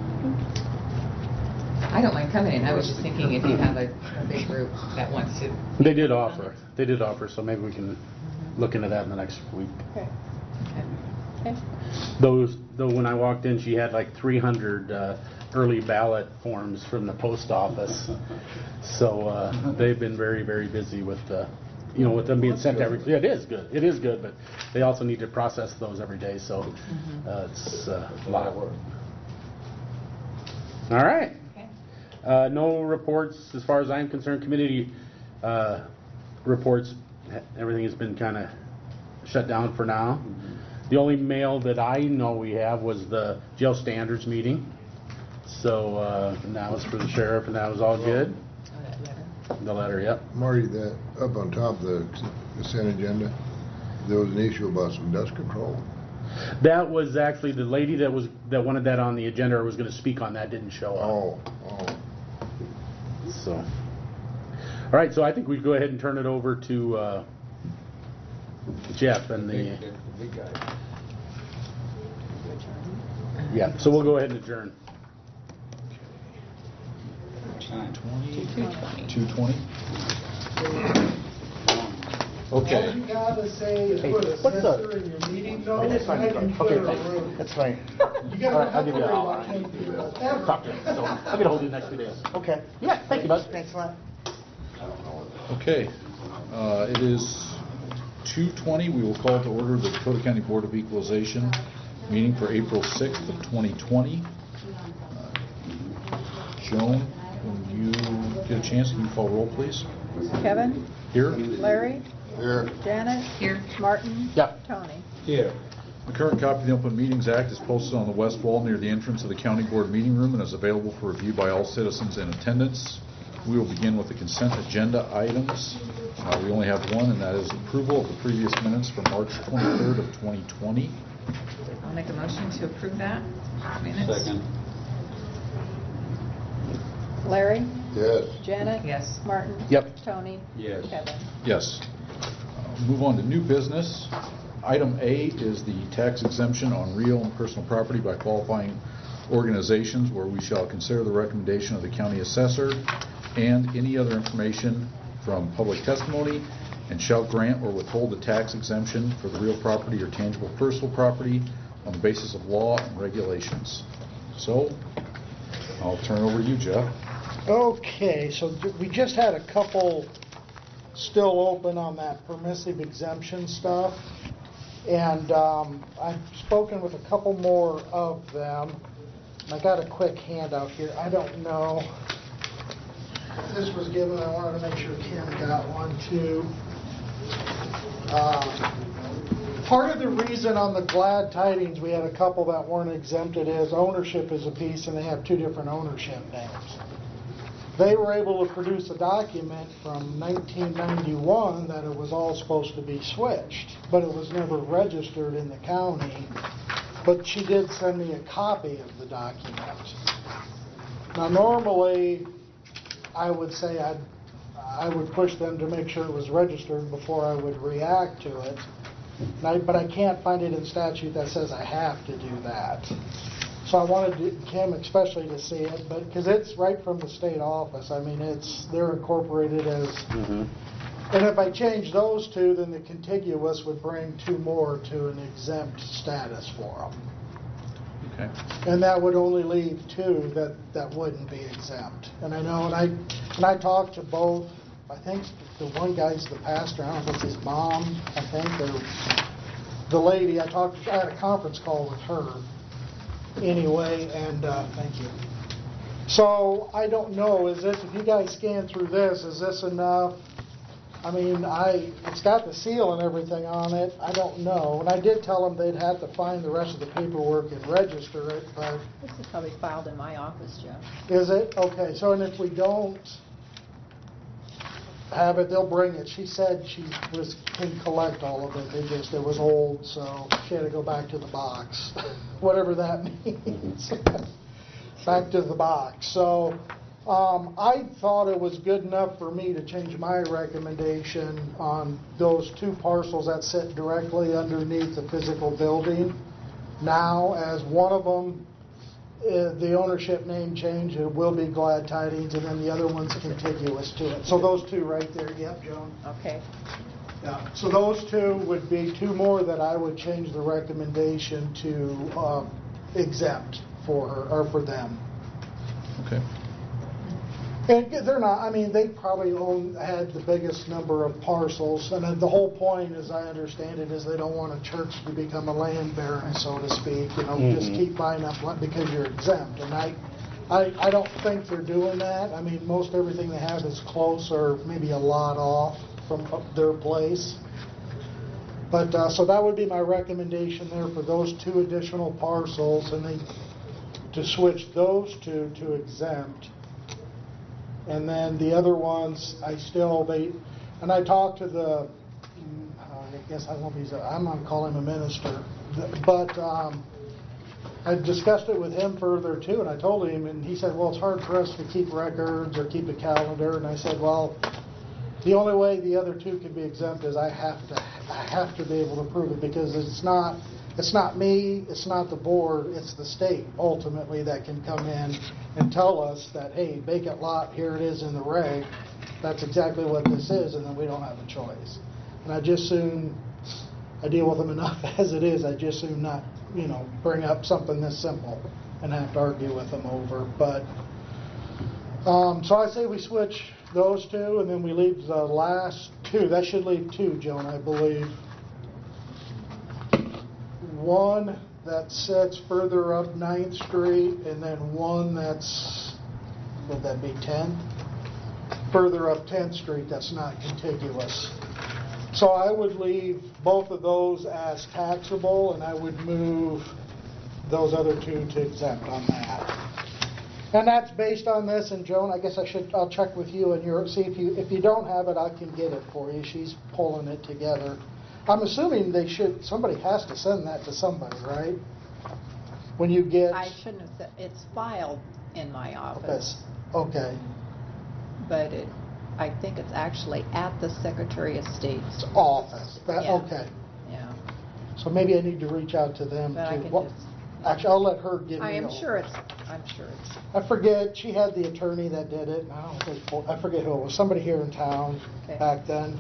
I don't mind coming in. I was just thinking if you have a big group that wants to. They did offer, so maybe we can look into that in the next week. Okay. Okay. Okay. Though when I walked in, she had like 300 early ballot forms from the post office. So they've been very, very busy with with them being sent every. Yeah, it is good. It is good, but they also need to process those every day. So it's a lot of work. All right. Okay. No reports as far as I'm concerned. Committee reports. Everything has been kind of shut down for now. The only mail that I know we have was the jail standards meeting. So and that was for the sheriff, and that was all good. Oh, that letter. The letter, yep. Marty, that up on top of the consent agenda, there was an issue about some dust control. That was actually the lady that wanted that on the agenda or was going to speak on that didn't show up. Oh. So, all right. So I think we go ahead and turn it over to Jeff and the big guy. yeah. So we'll go ahead and adjourn. 2:20? All Okay. you gotta say is put a what's the- sensor in your meeting notes, That's fine. and I can Okay, put it on. that's fine. You gotta All right, I'll give you that. worry about 10 people ever. Talk to him. So I'm going to hold you the next 2 days. Okay. Yeah, thank you, bud. Thanks a lot. Okay. It is 2:20. We will call to order the Dakota County Board of Equalization meeting for April 6th of 2020. Joan, when you get a chance, can you call roll, please? Kevin? Here? Larry? Here. Janet? Here. Martin? Yep. Tony? Here. The current copy of the Open Meetings Act is posted on the west wall near the entrance of the County Board meeting room and is available for review by all citizens in attendance. We will begin with the consent agenda items. We only have one, and that is approval of the previous minutes from March 23rd of 2020. I'll make a motion to approve that. Minutes. Larry? Yes. Janet? Yes. Martin? Yep. Tony? Yes. Kevin? Yes. Move on to new business. Item A is the tax exemption on real and personal property by qualifying organizations, where we shall consider the recommendation of the county assessor and any other information from public testimony, and shall grant or withhold the tax exemption for the real property or tangible personal property on the basis of law and regulations. So, I'll turn it over to you, Jeff. Okay, so we just had a couple still open on that permissive exemption stuff. And I've spoken with a couple more of them. I got a quick handout here. I don't know if this was given. I wanted to make sure Ken got one too. Part of the reason on the glad tidings we had a couple that weren't exempted is ownership is a piece, and they have two different ownership names. They were able to produce a document from 1991 that it was all supposed to be switched, but it was never registered in the county. But she did send me a copy of the document. Now, normally, I would say I would push them to make sure it was registered before I would react to it. But I can't find it in statute that says I have to do that. So I wanted Kim especially to see it, but because it's right from the state office. I mean, they're incorporated as. Mm-hmm. And if I change those two, then the contiguous would bring two more to an exempt status for them. Okay. And that would only leave two that wouldn't be exempt. And I know, and I talked to both. I think the one guy's the pastor. I don't know if it's his mom. I think the lady. I had a conference call with her. Anyway, and thank you. So I don't know. If you guys scan through this, is this enough? I mean, it's got the seal and everything on it. I don't know. And I did tell them they'd have to find the rest of the paperwork and register it, but. This is probably filed in my office, Jeff. Is it? Okay, so and if we don't have it, they'll bring it. She said she can collect all of it. It was old, so she had to go back to the box, whatever that means. Back to the box. So I thought it was good enough for me to change my recommendation on those two parcels that sit directly underneath the physical building. Now, as one of them, the ownership name change, it will be Glad Tidings, and then the other one's contiguous to it. So those two right there. Yep, Joan. Okay. Yeah, so those two would be two more that I would change the recommendation to exempt for her, or for them. Okay. And they're not, I mean, they probably had the biggest number of parcels, and the whole point, as I understand it, is they don't want a church to become a land baron, so to speak, just keep buying up land because you're exempt, and I don't think they're doing that. I mean, most everything they have is close or maybe a lot off from their place. But, so that would be my recommendation there for those two additional parcels, and then to switch those two to exempt. And then the other ones, and I talked to the, I guess I won't be, I'm not calling him a minister, but I discussed it with him further too, and I told him, and he said, well, it's hard for us to keep records or keep a calendar, and I said, well, the only way the other two can be exempt is I have to be able to prove it, because it's not me, it's not the board, it's the state ultimately that can come in and tell us that, hey, vacant lot, here it is in the reg, that's exactly what this is, and then we don't have a choice. And I just soon, I deal with them enough as it is, I just soon not, bring up something this simple and have to argue with them over. But, so I say we switch those two, and then we leave the last two. That should leave two, Joan, I believe. One that sits further up 9th Street, and then one that's, would that be 10th? Further up 10th Street that's not contiguous. So I would leave both of those as taxable, and I would move those other two to exempt on that. And that's based on this, and Joan, I guess I'll check with you and see if you don't have it, I can get it for you. She's pulling it together. I'm assuming somebody has to send that to somebody, right? When you get... I shouldn't have said, it's filed in my office. Okay. But I think it's actually at the Secretary of State's office. Yeah. Okay. Yeah. So maybe I need to reach out to them But too. Actually, I'll let her give me. I'm sure it's. I forget. She had the attorney that did it. I forget who it was. Somebody here in town back then.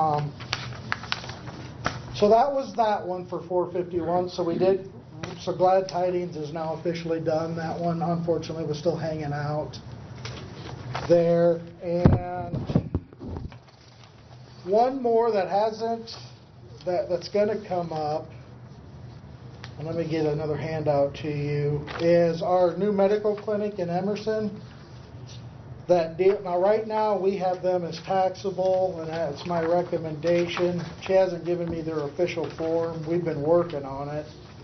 So that was that one for 451. So Glad Tidings is now officially done. That one, unfortunately, was still hanging out there. And one more that's going to come up, and let me get another handout to you, is our new medical clinic in Emerson. Now, right now, we have them as taxable, and that's my recommendation. She hasn't given me their official form. We've been working on it.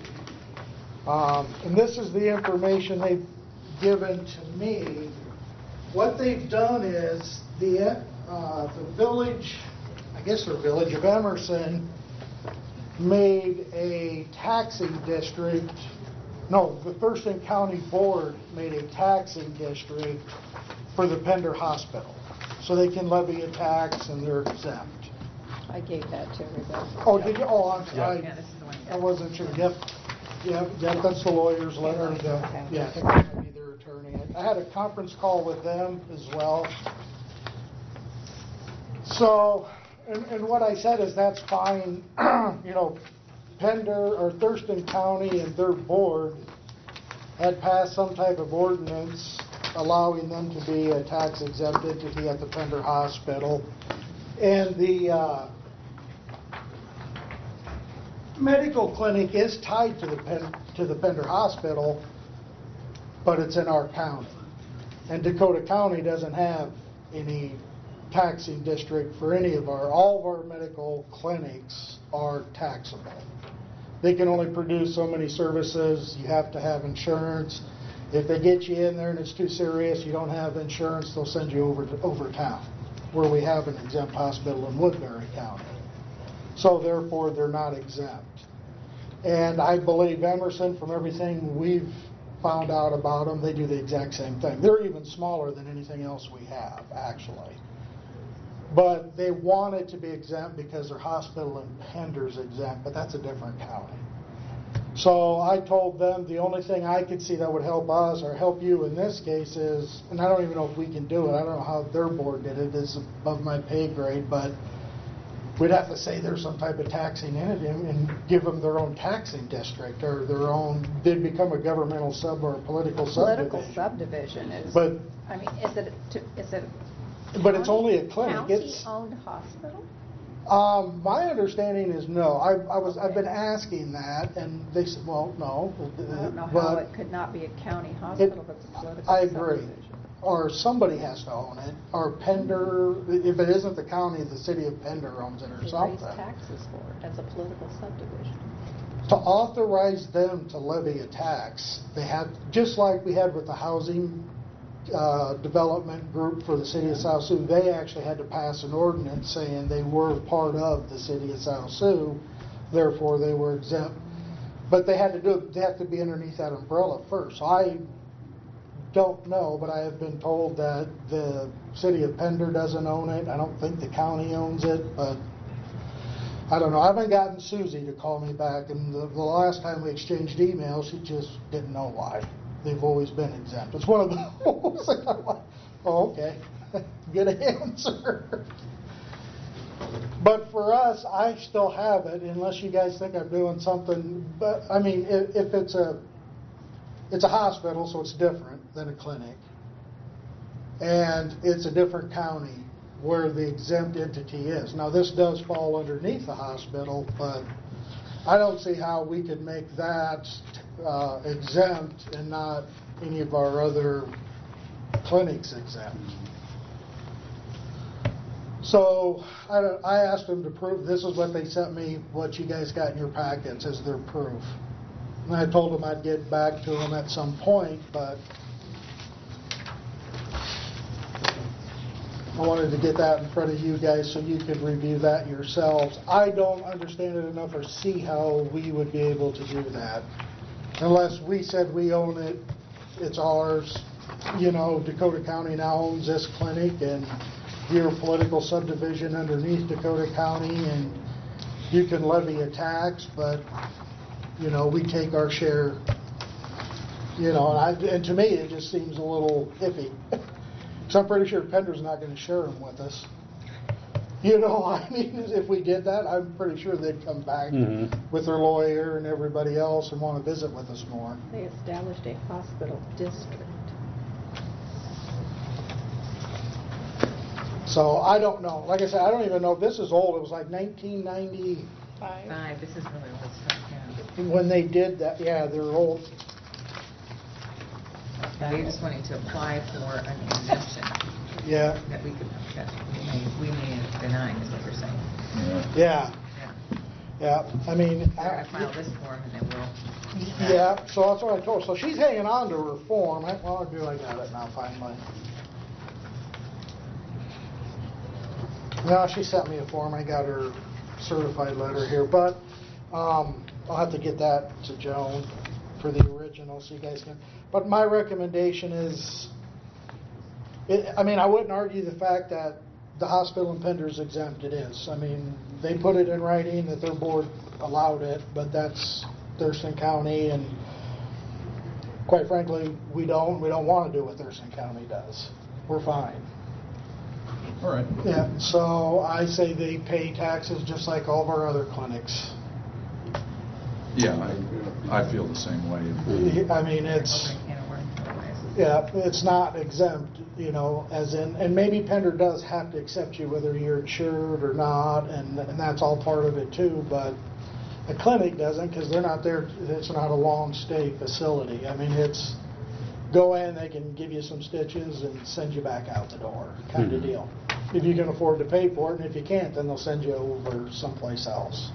And this is the information they've given to me. What they've done is the village, I guess the village of Emerson, made a taxing district. No, the Thurston County Board made a taxing district for the Pender Hospital. So they can levy a tax and they're exempt. I gave that to everybody. Oh, did you? Oh, I'm sorry. Yeah, this is the one. I wasn't sure. Yep, that's the lawyer's letter. Yeah, I think that might be their attorney. I had a conference call with them as well. So, and what I said is that's fine. Pender or Thurston County and their board had passed some type of ordinance allowing them to be a tax exempt entity at the Pender Hospital. And the medical clinic is tied to the Pender Hospital, but it's in our county. And Dakota County doesn't have any taxing district for all of our medical clinics are taxable. They can only produce so many services. You have to have insurance. If they get you in there and it's too serious, you don't have insurance, they'll send you over town, where we have an exempt hospital in Woodbury County. So therefore, they're not exempt. And I believe Emerson, from everything we've found out about them, they do the exact same thing. They're even smaller than anything else we have, actually. But they want it to be exempt because their hospital in Pender's exempt, but that's a different county. So I told them the only thing I could see that would help us or help you in this case is, and I don't even know if we can do it, I don't know how their board did it, it's above my pay grade, but we'd have to say there's some type of taxing entity and give them their own taxing district or their own, they'd become a governmental sub or a political subdivision. Political subdivision is, But- I mean, is it But it's only a clinic. It's, county-owned hospital? my understanding is no. I've been asking that, and they said, well, no. I don't know how But it could not be a county hospital, but it's a political I agree. subdivision. Or somebody has to own it, or Pender, if it isn't the county, the city of Pender owns it or They raise something. taxes for it as a political subdivision. To authorize them to levy a tax, they had, just like we had with the housing development group for the city of South Sioux, they actually had to pass an ordinance saying they were part of the city of South Sioux, therefore they were exempt. But they had to do it, they have to be underneath that umbrella first. So I don't know, but I have been told that the city of Pender doesn't own it. I don't think the county owns it, but I don't know. I haven't gotten Susie to call me back, and the last time we exchanged emails, she just didn't know why. They've always been exempt. It's one of those. I'm like, oh, okay, good answer. But for us, I still have it, unless you guys think I'm doing something. But I mean, if it's a hospital, so it's different than a clinic, and it's a different county where the exempt entity is. Now, this does fall underneath the hospital, but I don't see how we could make that exempt and not any of our other clinics exempt. So I asked them to prove, this is what they sent me, what you guys got in your packets as their proof. And I told them I'd get back to them at some point, but I wanted to get that in front of you guys so you could review that yourselves. I don't understand it enough or see how we would be able to do that. Unless we said we own it, it's ours. You know, Dakota County now owns this clinic, and you're a political subdivision underneath Dakota County, and you can levy a tax, but, you know, we take our share. You know, and to me, it just seems a little iffy. So I'm pretty sure Pender's not going to share them with us. You know, I mean, if we did that, I'm pretty sure they'd come back with their lawyer and everybody else and want to visit with us more. They established a hospital district. So I don't know. Like I said, I don't even know if this is old. It was like 1995 This is really old stuff, yeah. when they did that. Yeah, they're old. They just wanted to apply for an exemption. Yeah. That we may deny, is what you're saying. Yeah. Yeah. I mean, They're going to file this form and then we'll. yeah. So that's what I told her. So she's hanging on to her form. Well, I got it now finally. No, she sent me a form. I got her certified letter here, but I'll have to get that to Joan for the original so you guys can. But my recommendation is, I mean, I wouldn't argue the fact that the hospital in Pender's exempt. It is. I mean, they put it in writing that their board allowed it, but that's Thurston County, and quite frankly, we don't want to do what Thurston County does. We're fine. All right. Yeah, so I say they pay taxes just like all of our other clinics. Yeah, I feel the same way. I mean, it's not exempt, you know, as in, and maybe Pender does have to accept you whether you're insured or not, and that's all part of it too, but a clinic doesn't because they're not there, it's not a long stay facility. I mean, it's go in, they can give you some stitches and send you back out the door kind of deal. If you can afford to pay for it, and if you can't, then they'll send you over someplace else.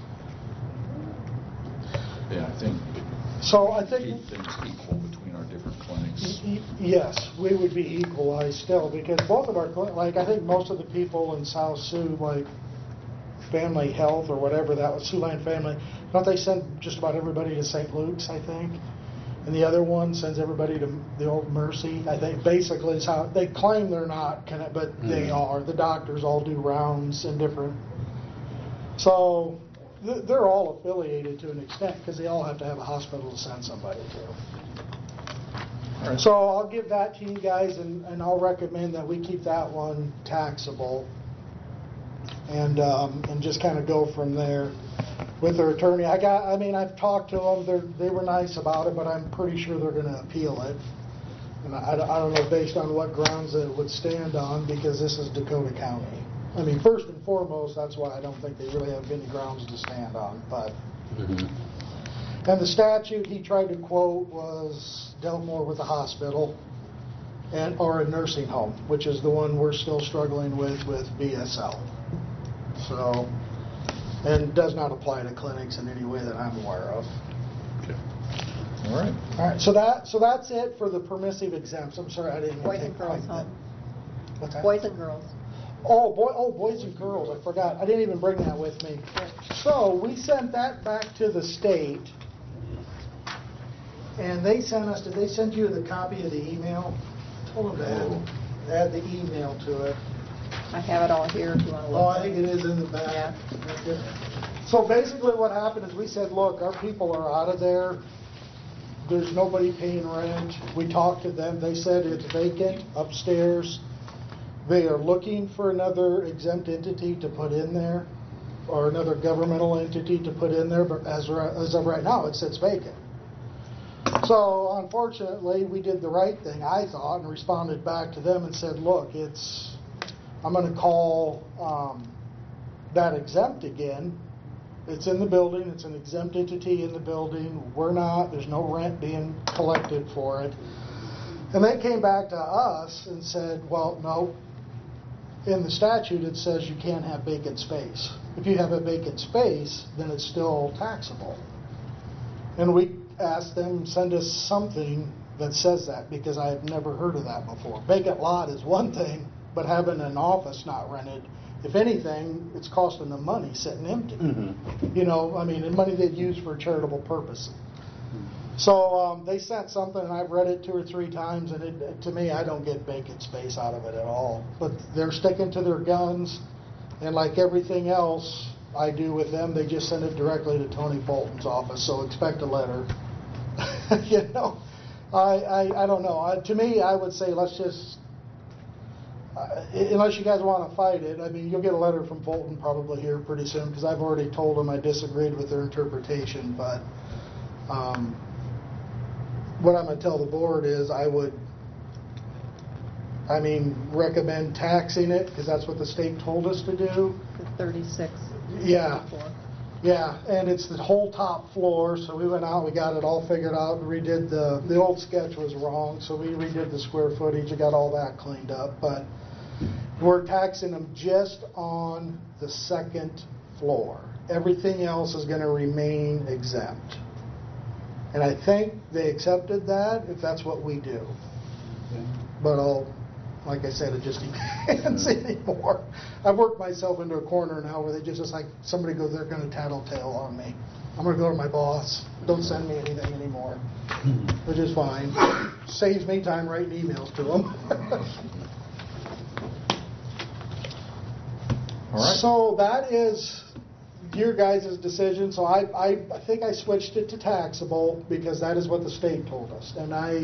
Yeah, I think. So I think keep things equal between our different clinics. Yes, we would be equalized still because both of our like I think most of the people in South Sioux, like Family Health or whatever that was, Siouxland Family, don't they send just about everybody to St. Luke's? I think, and the other one sends everybody to the Old Mercy. I think basically is how they claim they're not, but they are. The doctors all do rounds in different. So. They're all affiliated to an extent because they all have to have a hospital to send somebody to. Right. So I'll give that to you guys, and I'll recommend that we keep that one taxable. and just kind of go from there with their attorney. I've talked to them. They were nice about it, but I'm pretty sure they're going to appeal it. And I don't know based on what grounds it would stand on, because this is Dakota County. I mean, first and foremost, that's why I don't think they really have any grounds to stand on. But and the statute he tried to quote dealt more with the hospital or a nursing home, which is the one we're still struggling with BSL. So, and does not apply to clinics in any way that I'm aware of. Okay. All right. All right. So that's it for the permissive exempts. I'm sorry, I didn't Boys take and girls quite that. home. What's that? Boys and girls. Boys and girls. I forgot. I didn't even bring that with me. So we sent that back to the state, and they sent us. Did they send you the copy of the email? Told them to add the email to it. I have it all here if you want to look. Oh, I think it is in the back. Yeah. So basically what happened is we said, look, our people are out of there. There's nobody paying rent. We talked to them. They said it's vacant upstairs. They are looking for another exempt entity to put in there, or another governmental entity to put in there, but as of right now, it sits vacant. So unfortunately, we did the right thing, I thought, and responded back to them and said, look, I'm going to call that exempt again. It's in the building. It's an exempt entity in the building. We're not. There's no rent being collected for it. And they came back to us and said, well, no. In the statute, it says you can't have vacant space. If you have a vacant space, then it's still taxable. And we asked them, send us something that says that, because I have never heard of that before. Vacant lot is one thing, but having an office not rented, if anything, it's costing them money sitting empty. You know, I mean, and money they'd use for charitable purposes. So they sent something, and I've read it 2 or 3 times, and to me, I don't get vacant space out of it at all. But they're sticking to their guns, and like everything else I do with them, they just send it directly to Tony Bolton's office, so expect a letter. You know, I don't know. To me, I would say let's just, unless you guys want to fight it, I mean, you'll get a letter from Bolton probably here pretty soon, because I've already told them I disagreed with their interpretation. But what I'm going to tell the board is I would, recommend taxing it, because that's what the state told us to do. The 36. Yeah. Yeah, and it's the whole top floor, so we went out, we got it all figured out, and redid the old sketch was wrong, so we redid the square footage and got all that cleaned up. But we're taxing them just on the second floor. Everything else is going to remain exempt. And I think they accepted that, if that's what we do. But like I said, it just can't see anymore. I've worked myself into a corner now where they just like somebody goes, they're going to tattletale on me. I'm going to go to my boss. Don't send me anything anymore, which is fine. Saves me time writing emails to them. All right. So that is your guys' decision. So I think I switched it to taxable because that is what the state told us. And I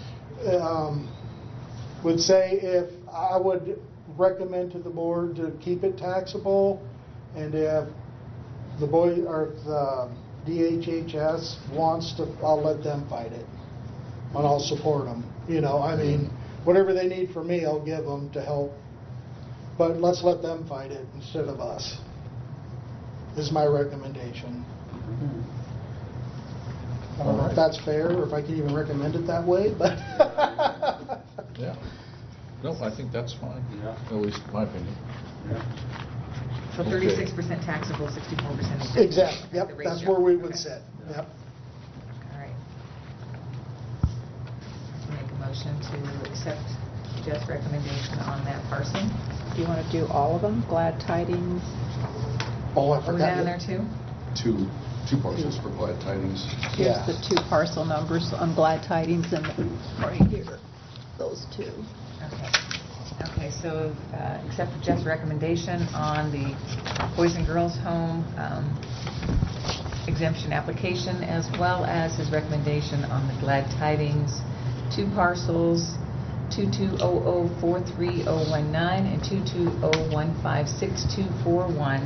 would say if I would recommend to the board to keep it taxable, and if the DHHS wants to, I'll let them fight it, and I'll support them. You know, whatever they need from me, I'll give them to help. But let's let them fight it instead of us, is my recommendation. I don't know if that's fair, or if I can even recommend it that way, but... Yeah. No, I think that's fine. Yeah. At least in my opinion. Yeah. So 36% taxable, 64% exempt. Exactly. Yep. That's where we would sit. Yep. All right. Make a motion to accept Jeff's recommendation on that parcel. Do you want to do all of them? Glad Tidings? Oh, I Are we forgot. down there too? Two parcels for Glad Tidings. Here's the 2 parcel numbers on Glad Tidings, and right here, those 2. Okay, so accept Jeff's recommendation on the Boys and Girls Home exemption application, as well as his recommendation on the Glad Tidings 2 parcels 2200-43019 and 220156-241.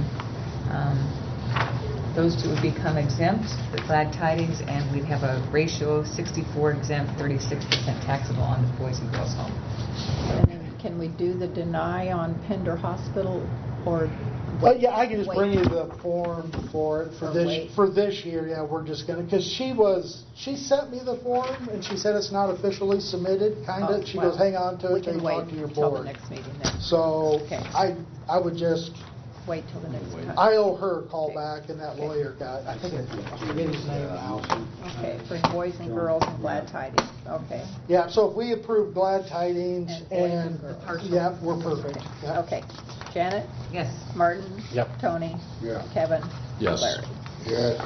Those two would become exempt, the glad tidings, and we'd have a ratio of 64 exempt, 36% taxable on the Boys and Girls Home. And then can we do the deny on Pender Hospital, or? Well, yeah, I can just wait? bring you the form for it Or wait? for this year. Yeah, we're just gonna, because she sent me the form and she said it's not officially submitted. Kinda. Oh, she well, goes, hang on to we it can till you talk to your wait till the board. next meeting then. So Okay. I would just. Wait till the next time. I owe her a call Okay. back, and that lawyer guy, I think I forget his name now. Okay, for Boys and Girls and glad tidings, okay. Yeah, so if we approve glad tidings And boys and and, girls. yeah, we're perfect. Yeah. Okay. Janet? Yes. Martin? Yep. Tony? Yeah. Kevin? Yes. Larry? Yes.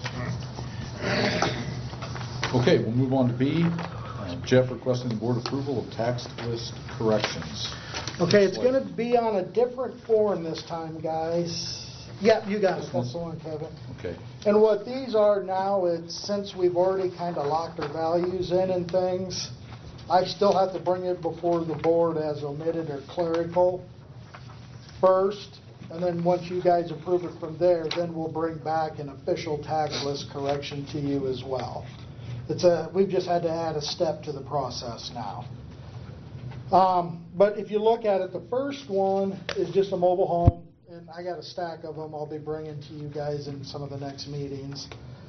Okay, we'll move on to B. Jeff requesting the board approval of tax list corrections. Okay, it's gonna be on a different form this time, guys. Yeah, you got it, that's the one, Kevin. Okay. And what these are now, it's since we've already kind of locked our values in and things, I still have to bring it before the board as omitted or clerical first, and then once you guys approve it from there, then we'll bring back an official tax list correction to you as well. We've just had to add a step to the process now. But if you look at it, the first one is just a mobile home, and I got a stack of them I'll be bringing to you guys in some of the next meetings.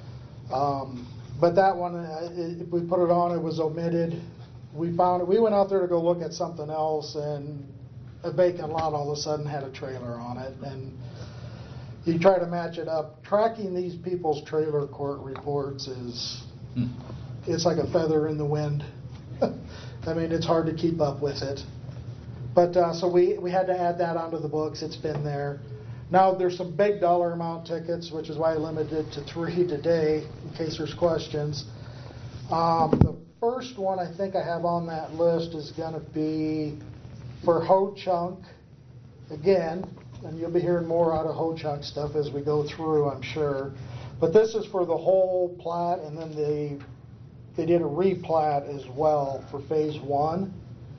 But that one, if we put it on, it was omitted. We went out there to go look at something else, and a vacant lot all of a sudden had a trailer on it, and you try to match it up. Tracking these people's trailer court reports it's like a feather in the wind. I mean, it's hard to keep up with it. But so we had to add that onto the books. It's been there. Now there's some big dollar amount tickets, which is why I limited it to 3 today, in case there's questions. The first one I think I have on that list is going to be for Ho Chunk again, and you'll be hearing more out of Ho Chunk stuff as we go through, I'm sure. But this is for the whole plat, and then they did a replat as well for phase 1.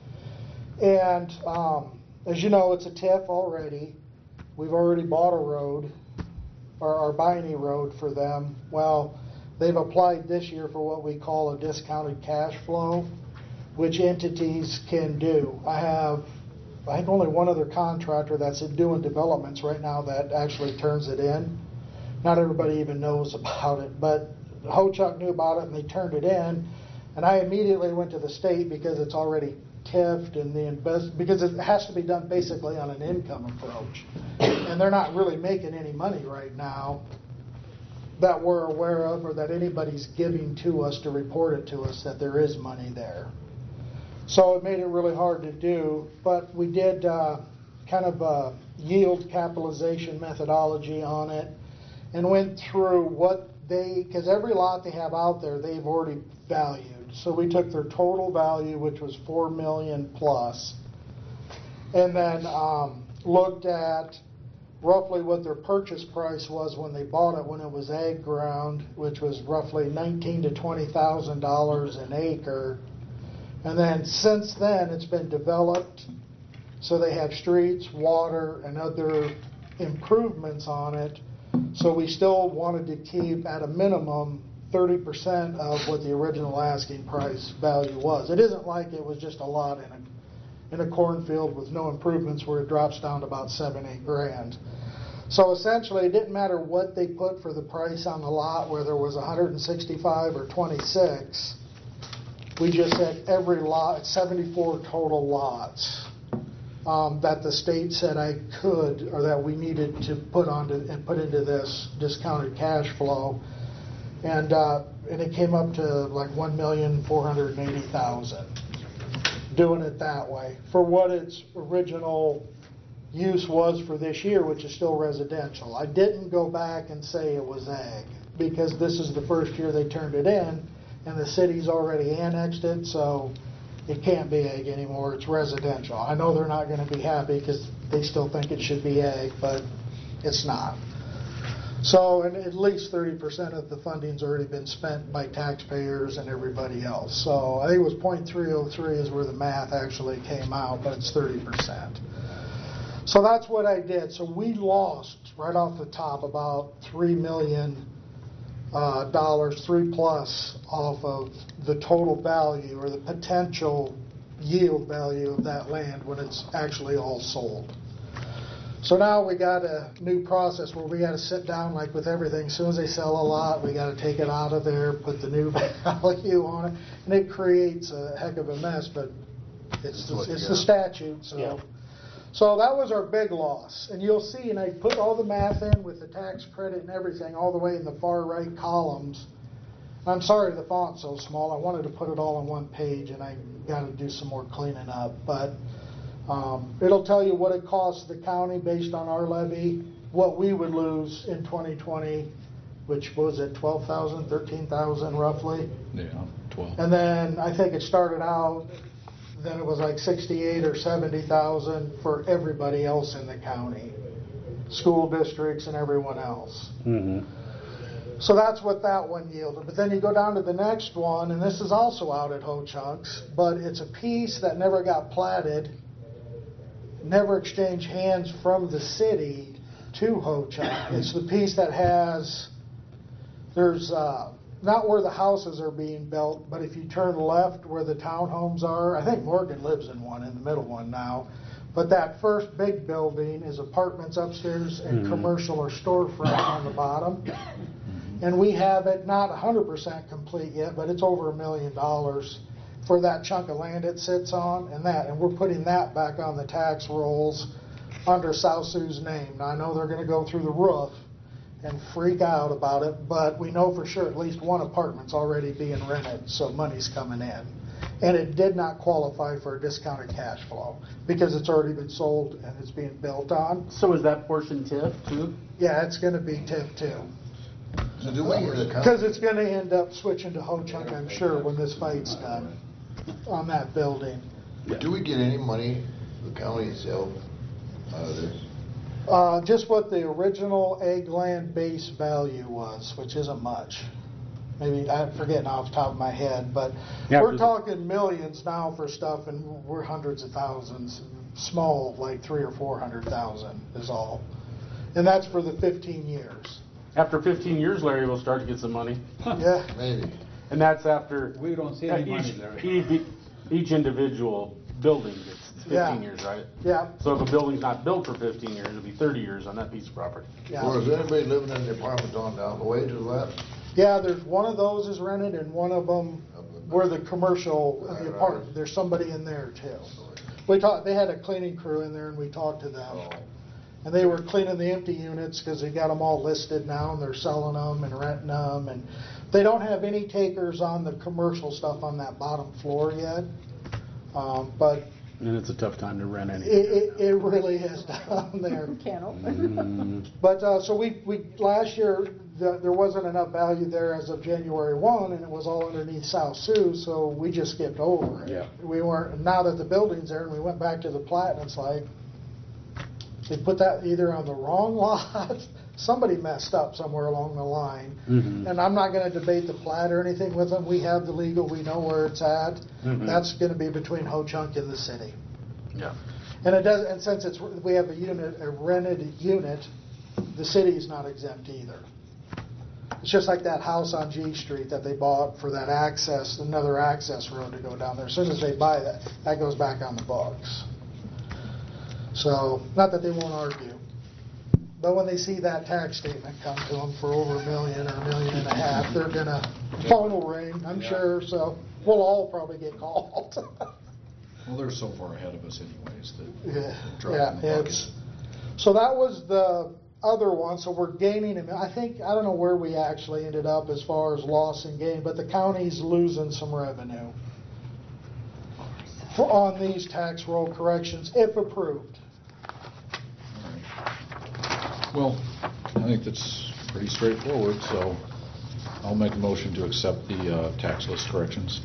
And as you know, it's a TIF already. We've already bought a road, or are buying a road for them. Well, they've applied this year for what we call a discounted cash flow, which entities can do. I have only one other contractor that's doing developments right now that actually turns it in. Not everybody even knows about it, but Ho Chunk knew about it and they turned it in. And I immediately went to the state because it's already TIF'd and because it has to be done basically on an income approach. And they're not really making any money right now that we're aware of, or that anybody's giving to us to report it to us that there is money there. So it made it really hard to do, but we did kind of a yield capitalization methodology on it and went through because every lot they have out there, they've already valued. So we took their total value, which was $4 million plus, and then looked at roughly what their purchase price was when they bought it when it was ag ground, which was roughly $19,000 to $20,000 an acre. And then since then, it's been developed, so they have streets, water, and other improvements on it. So we still wanted to keep at a minimum 30% of what the original asking price value was. It isn't like it was just a lot in a cornfield with no improvements where it drops down to about $7-8 grand. So essentially, it didn't matter what they put for the price on the lot, whether it was 165 or 26. We just said every lot, 74 total lots, that the state said I could, or that we needed to put into this discounted cash flow, and it came up to like $1,480,000. Doing it that way for what its original use was for this year, which is still residential. I didn't go back and say it was ag because this is the first year they turned it in, and the city's already annexed it, so it can't be ag anymore. It's residential. I know they're not going to be happy because they still think it should be ag, but it's not. So, and at least 30% of the funding's already been spent by taxpayers and everybody else. So I think it was .303 is where the math actually came out, but it's 30%. So that's what I did. So we lost right off the top about $3 million, 3+ off of the total value or the potential yield value of that land when it's actually all sold. So now we got a new process where we got to sit down like with everything. As soon as they sell a lot, we got to take it out of there, put the new value on it, and it creates a heck of a mess. But it's the statute. So, so that was our big loss. And you'll see, and I put all the math in with the tax credit and everything all the way in the far right columns. I'm sorry the font's so small. I wanted to put it all on one page, and I got to do some more cleaning up. But it'll tell you what it costs the county based on our levy, what we would lose in 2020, which was at 12,000, 13,000 roughly. Yeah, 12. And then I think it started out, then it was like 68 or 70,000 for everybody else in the county, school districts and everyone else. Mm-hmm. So that's what that one yielded. But then you go down to the next one, and this is also out at Ho-Chunks, but it's a piece that never got platted, never exchanged hands from the city to Ho-Chunk. It's the piece that has, there's not where the houses are being built, but if you turn left where the townhomes are, I think Morgan lives in one, in the middle one now, but that first big building is apartments upstairs and commercial or storefront on the bottom. And we have it not 100% complete yet, but it's over $1 million for that chunk of land it sits on, and we're putting that back on the tax rolls under South Sioux's name. Now I know they're going to go through the roof and freak out about it, but we know for sure at least one apartment's already being rented, so money's coming in. And it did not qualify for a discounted cash flow because it's already been sold and it's being built on. So is that portion TIF too? Yeah, it's going to be TIF too. So do we, Because it's going to end up switching to Ho-Chunk, I'm sure, when this fight's done on that building. do we get any money, the county itself, out of this? Just what the original egg land base value was, which isn't much. Maybe, I'm forgetting off the top of my head, but we're talking millions now for stuff, and we're hundreds of thousands. Small, like 300,000 or 400,000 is all. And that's for the 15 years. After 15 years, Larry will start to get some money. Yeah. Maybe. And that's after We don't see any money there. each individual building gets 15 years, right? Yeah. So if a building's not built for 15 years, it'll be 30 years on that piece of property. Yeah. Or is anybody living in the apartments on down the way to the left? Yeah, there's one of those is rented, and one of them where the commercial, the apartment, there's somebody in there too. We talked. They had a cleaning crew in there, and we talked to them. And they were cleaning the empty units because they got them all listed now, and they're selling them and renting them. And they don't have any takers on the commercial stuff on that bottom floor yet. But And it's a tough time to rent anything. it really is down there. Can't open. But so we last year there wasn't enough value there as of January 1, and it was all underneath South Sioux, so we just skipped over it. Yeah. We weren't. Now that the building's there, and we went back to the plat, and it's like they put that either on the wrong lot. Somebody messed up somewhere along the line. Mm-hmm. And I'm not going to debate the plat or anything with them. We have the legal. We know where it's at. Mm-hmm. That's going to be between Ho-Chunk and the city. Yeah. And it does. And since we have a rented unit, the city's not exempt either. It's just like that house on G Street that they bought for that access, another access road to go down there. As soon as they buy that, that goes back on the books. So, not that they won't argue. But when they see that tax statement come to them for over $1 million or $1.5 million, they're gonna, phone will ring, I'm sure, so we'll all probably get called. Well, they're so far ahead of us anyways that Yeah, dropping the bucket. so that was the other one, so we're gaining, I don't know where we actually ended up as far as loss and gain, but the county's losing some revenue on these tax roll corrections, if approved. Well, I think that's pretty straightforward, so I'll make a motion to accept the tax list corrections.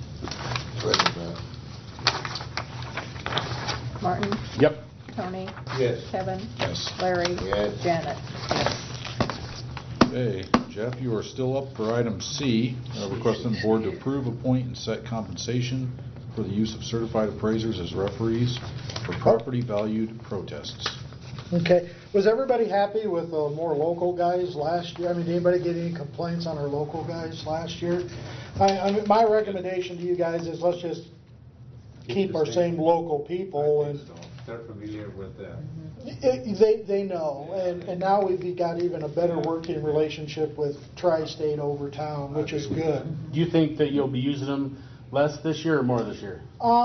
Martin? Yep. Tony? Yes. Kevin? Yes. Larry? Yes. Janet? Okay. Okay, Jeff, you are still up for item C, requesting the board to approve, appoint, and set compensation for the use of certified appraisers as referees for property valued protests. Okay, was everybody happy with the more local guys last year? I mean, did anybody get any complaints on our local guys last year? I mean, my recommendation to you guys is let's just keep our same local people and. They're familiar with that. They know, and now we've got even a better working relationship with Tri-State over town, which is good. Do you think that you'll be using them less this year or more this year?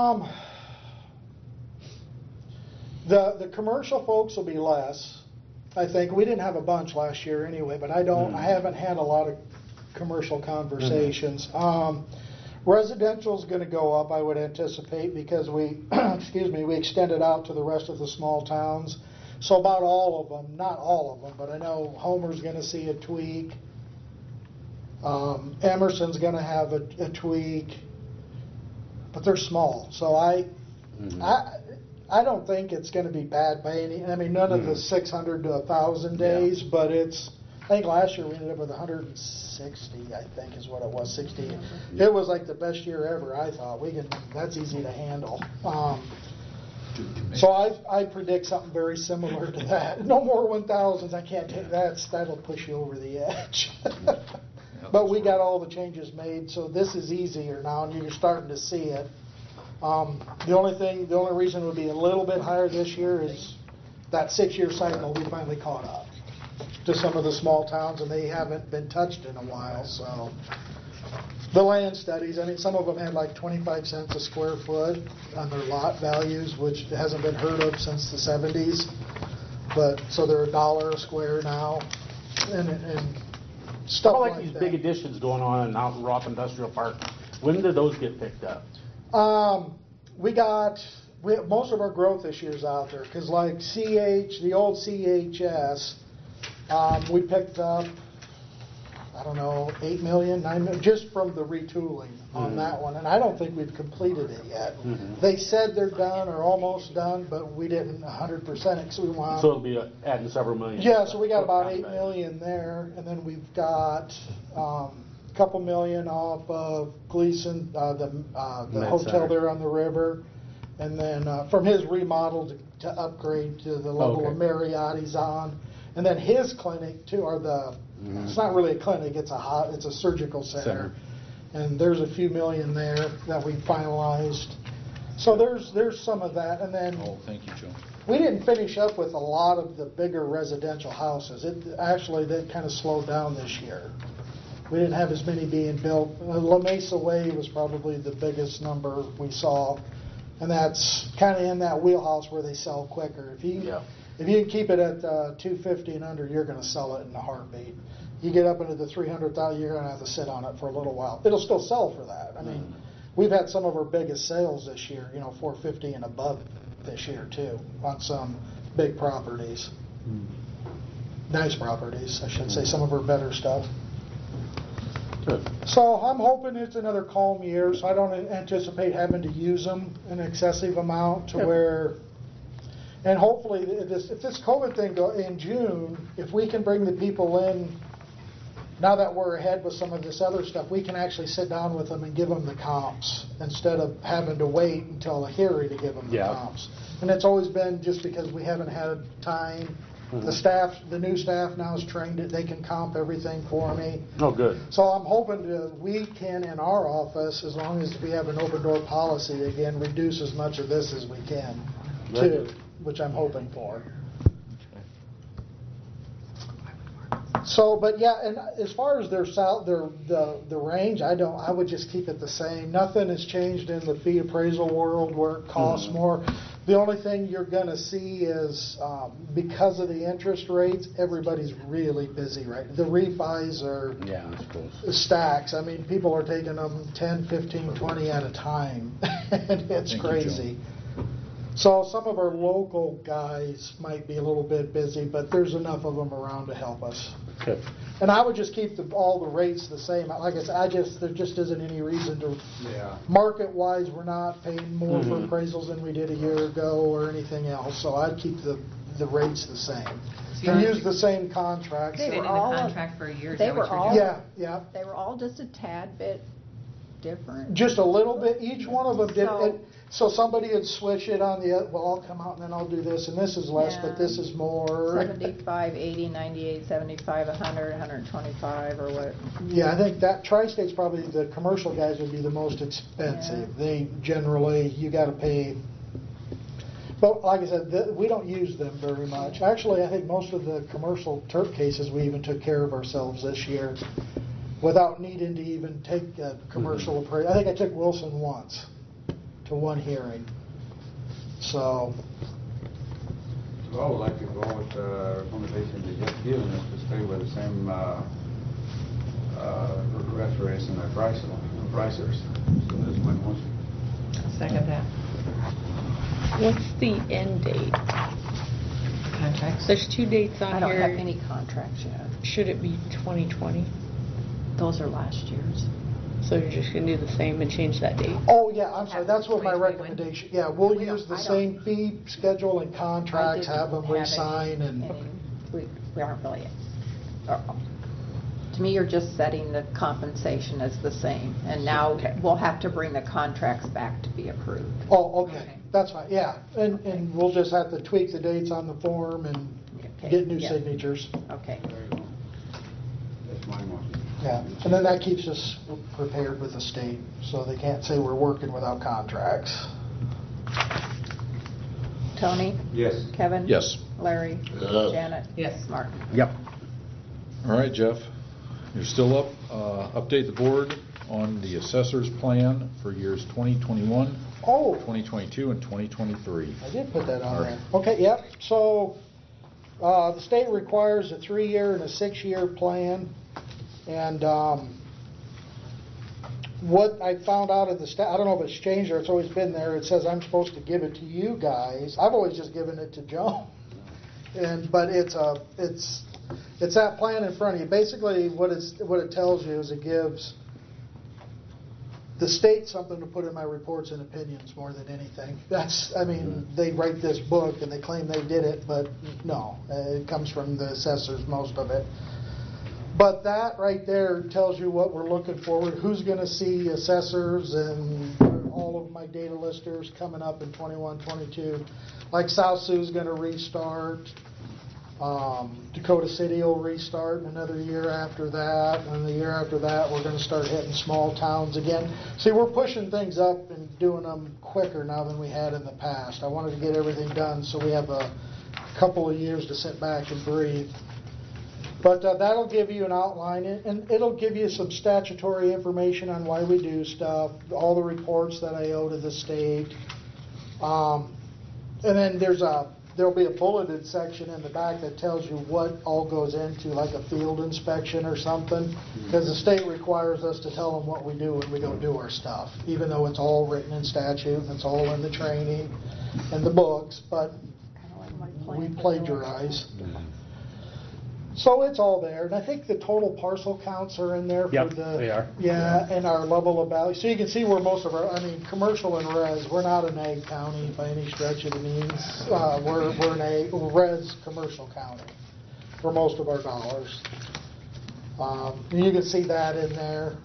The commercial folks will be less. I think we didn't have a bunch last year anyway, but I haven't had a lot of commercial conversations. Residential's going to go up, I would anticipate, because we, we extended out to the rest of the small towns. So about all of them, not all of them, but I know Homer's going to see a tweak. Emerson's going to have a tweak, but they're small. So I don't think it's going to be bad by any. I mean, none of the 600 to 1,000 days, but it's. I think last year we ended up with 160. I think is what it was. 60. It was like the best year ever. I thought that's easy to handle. So I predict something very similar to that. No more 1,000s. I can't take that. That'll push you over the edge. But we got all the changes made, so this is easier now, and you're starting to see it. The only reason it would be a little bit higher this year is that 6-year cycle. We finally caught up to some of the small towns, and they haven't been touched in a while. So the land studies, I mean, some of them had like 25 cents a square foot on their lot values, which hasn't been heard of since the 70s. But so they're $1 a square now, and stuff like these that. big additions going on out in Roth Industrial Park. When did those get picked up? Most of our growth this year's out there, because like the old CHS, we picked up, I don't know, 8 million, 9 million, just from the retooling on that one. And I don't think we've completed it yet. They said they're done or almost done, but we didn't 100% it, so we want. So it'll be adding several million. Yeah, so we got about 8 million there, and then we've got a couple million off of Gleason, the hotel there on the river, and then from his remodel to upgrade to the level of Marriott he's on. And then his clinic too, it's not really a clinic, it's a surgical center. And there's a few million there that we finalized. So there's some of that, and then. Oh, thank you, Joe. We didn't finish up with a lot of the bigger residential houses. That kind of slowed down this year. We didn't have as many being built. La Mesa Way was probably the biggest number we saw, and that's kind of in that wheelhouse where they sell quicker. If you can keep it at 250 and under, you're going to sell it in a heartbeat. You get up into the 300,000, you're going to have to sit on it for a little while. It'll still sell for that. I mean, we've had some of our biggest sales this year, 450 and above this year too, on some big properties. Nice properties, I should say, some of our better stuff. Good. So I'm hoping it's another calm year, so I don't anticipate having to use them an excessive amount to where. And hopefully, if this COVID thing in June, if we can bring the people in, now that we're ahead with some of this other stuff, we can actually sit down with them and give them the comps instead of having to wait until a hearing to give them the comps. And it's always been just because we haven't had time. The new staff now is trained that they can comp everything for me. Oh, good. So I'm hoping we can, in our office, as long as we have an open door policy, again, reduce as much of this as we can, too, which I'm hoping for. So, but yeah, and as far as the range, I would just keep it the same. Nothing has changed in the fee appraisal world where it costs more. The only thing you're going to see is because of the interest rates, everybody's really busy right now. The refis are stacks. I mean, people are taking them 10, 15, 20 at a time, and it's crazy. So some of our local guys might be a little bit busy, but there's enough of them around to help us. Okay. And I would just keep all the rates the same. Like I said, there just isn't any reason to. Market-wise, we're not paying more for appraisals than we did a year ago or anything else. So I'd keep the the rates the same. So And you- use the same contracts. They've been in the all- contract for a year. Is They that were what you're all. doing? Yeah, yeah. They were all just a tad bit different. Just a little bit, each one of them did, So- so somebody would switch it on the, well, I'll come out and then I'll do this, and this is less, but this is more. 75, 80, 98, 75, 100, 125, or what? Yeah, I think that Tri-State's probably, the commercial guys would be the most expensive. Yeah. They generally, you gotta pay, but like I said, we don't use them very much. Actually, I think most of the commercial turf cases, we even took care of ourselves this year without needing to even take a commercial appraisal. I think I took Wilson once to one hearing. So, So I would like to go with the recommendation they just given us to stay with the same reference and the pricers. So that's my motion. Second that. What's the end date? Contracts. There's 2 dates on I don't here. have any contracts yet. Should it be 2020? Those are last year's. So you're just gonna do the same and change that date? oh yeah, I'm sorry, that's what my 2021. recommendation, yeah, we'll We don't- use the I don't- same fee schedule and I contracts, didn't have them have any- re-sign and. We aren't really, to me, you're just setting the compensation as the same, and now we'll have to bring the contracts back to be approved. Oh, okay, that's fine, yeah, and we'll just have to tweak the dates on the form and Okay, get new yeah. signatures. Okay. There you go. That's my motion. Yeah, and then that keeps us prepared with the state, so they can't say we're working without contracts. Tony? Yes. Kevin? Yes. Larry? Yes. Janet? Yes. Martin? Yep. All right, Jeff, you're still up. Update the board on the assessor's plan for years 2021, Oh, 2022, and 2023. I did put that on All there. right. Okay, yep, so, the state requires a 3-year and a 6-year plan, and, what I found out of the I don't know if it's changed or it's always been there, it says I'm supposed to give it to you guys. I've always just given it to Joan. But it's that plan in front of you. Basically, what it tells you is it gives the state something to put in my reports and opinions more than anything. They write this book and they claim they did it, but no, it comes from the assessors, most of it. But that right there tells you what we're looking for, who's going to see assessors and all of my data listers coming up in 21, 22. Like South Sioux's going to restart. Dakota City will restart in another year after that. And the year after that, we're going to start hitting small towns again. See, we're pushing things up and doing them quicker now than we had in the past. I wanted to get everything done so we have a couple of years to sit back and breathe. But that'll give you an outline, and it'll give you some statutory information on why we do stuff, all the reports that I owe to the state. And then there'll be a bulleted section in the back that tells you what all goes into, like a field inspection or something, because the state requires us to tell them what we do when we go do our stuff, even though it's all written in statute and it's all in the training and the books, but we plagiarize. So it's all there, and I think the total parcel counts are in there for Yep, the... they are. Yeah, and our level of value. So you can see where most of our, commercial and res, we're not an ag county by any stretch of the means. We're an ag, res commercial county for most of our dollars. And you can see that in there.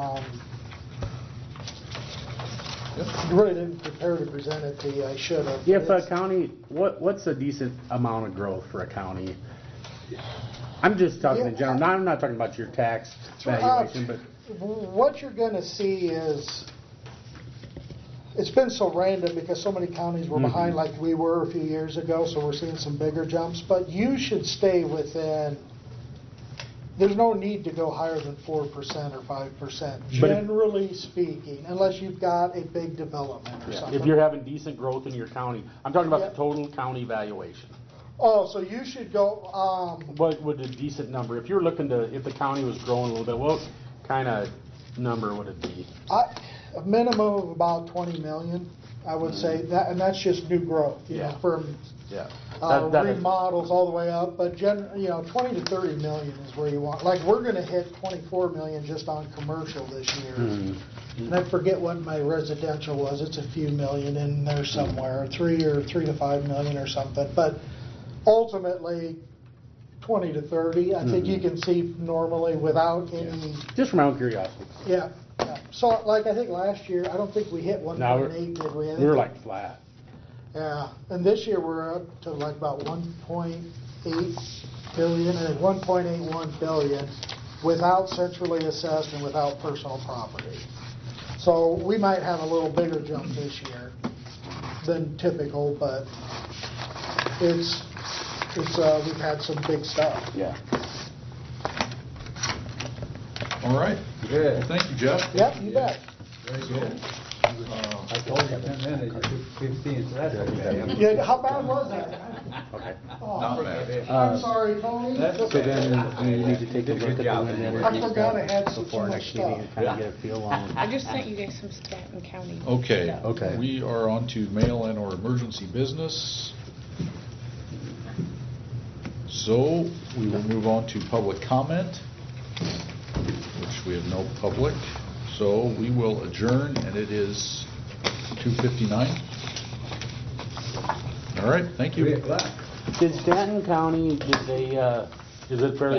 I really didn't prepare to present it to you, I should have. If a county, what's a decent amount of growth for a county? I'm just talking in general. I'm not talking about your tax valuation, but what you're going to see is, it's been so random because so many counties were behind like we were a few years ago, so we're seeing some bigger jumps. But you should stay within, there's no need to go higher than 4% or 5%, generally speaking, unless you've got a big development or something. if you're having decent growth in your county, I'm talking about the total county valuation. Oh, so you should go, What would a decent number, if you're looking to, if the county was growing a little bit, what kind of number would it be? a minimum of about 20 million, I would say, that, and that's just new growth, you know, from remodels all the way up, but 20 to 30 million is where you want. Like, we're going to hit 24 million just on commercial this year. And I forget what my residential was. It's a few million in there somewhere, 3 to 5 million or something. But ultimately 20 to 30. I think you can see normally without any, Just from my own curiosity. yeah. So like I think last year, I don't think we hit 1.8, did we? We were like flat. Yeah, and this year we're up to like about 1.8 billion and 1.81 billion without centrally assessed and without personal property. So we might have a little bigger jump this year than typical, but it's we've had some big stuff. Yeah. All right. Good. Thank you, Jeff. Yep, you bet. Very good. I told you 10 minutes, you took 15, so that's okay. Yeah, how bad was that? Okay. Oh, Not bad. I'm sorry, Tony. That's So then we need to take a Did a look good at the job. windmills I and forgot I had stuff so before much next meeting and kind of stuff. get a feel on. I just sent you guys some Stanton County. Okay. Okay. We are on to mail-in or emergency business. So we will move on to public comment, which we have no public. So we will adjourn, and it is 2:59. All right, thank you. Did Stanton County, is it fairly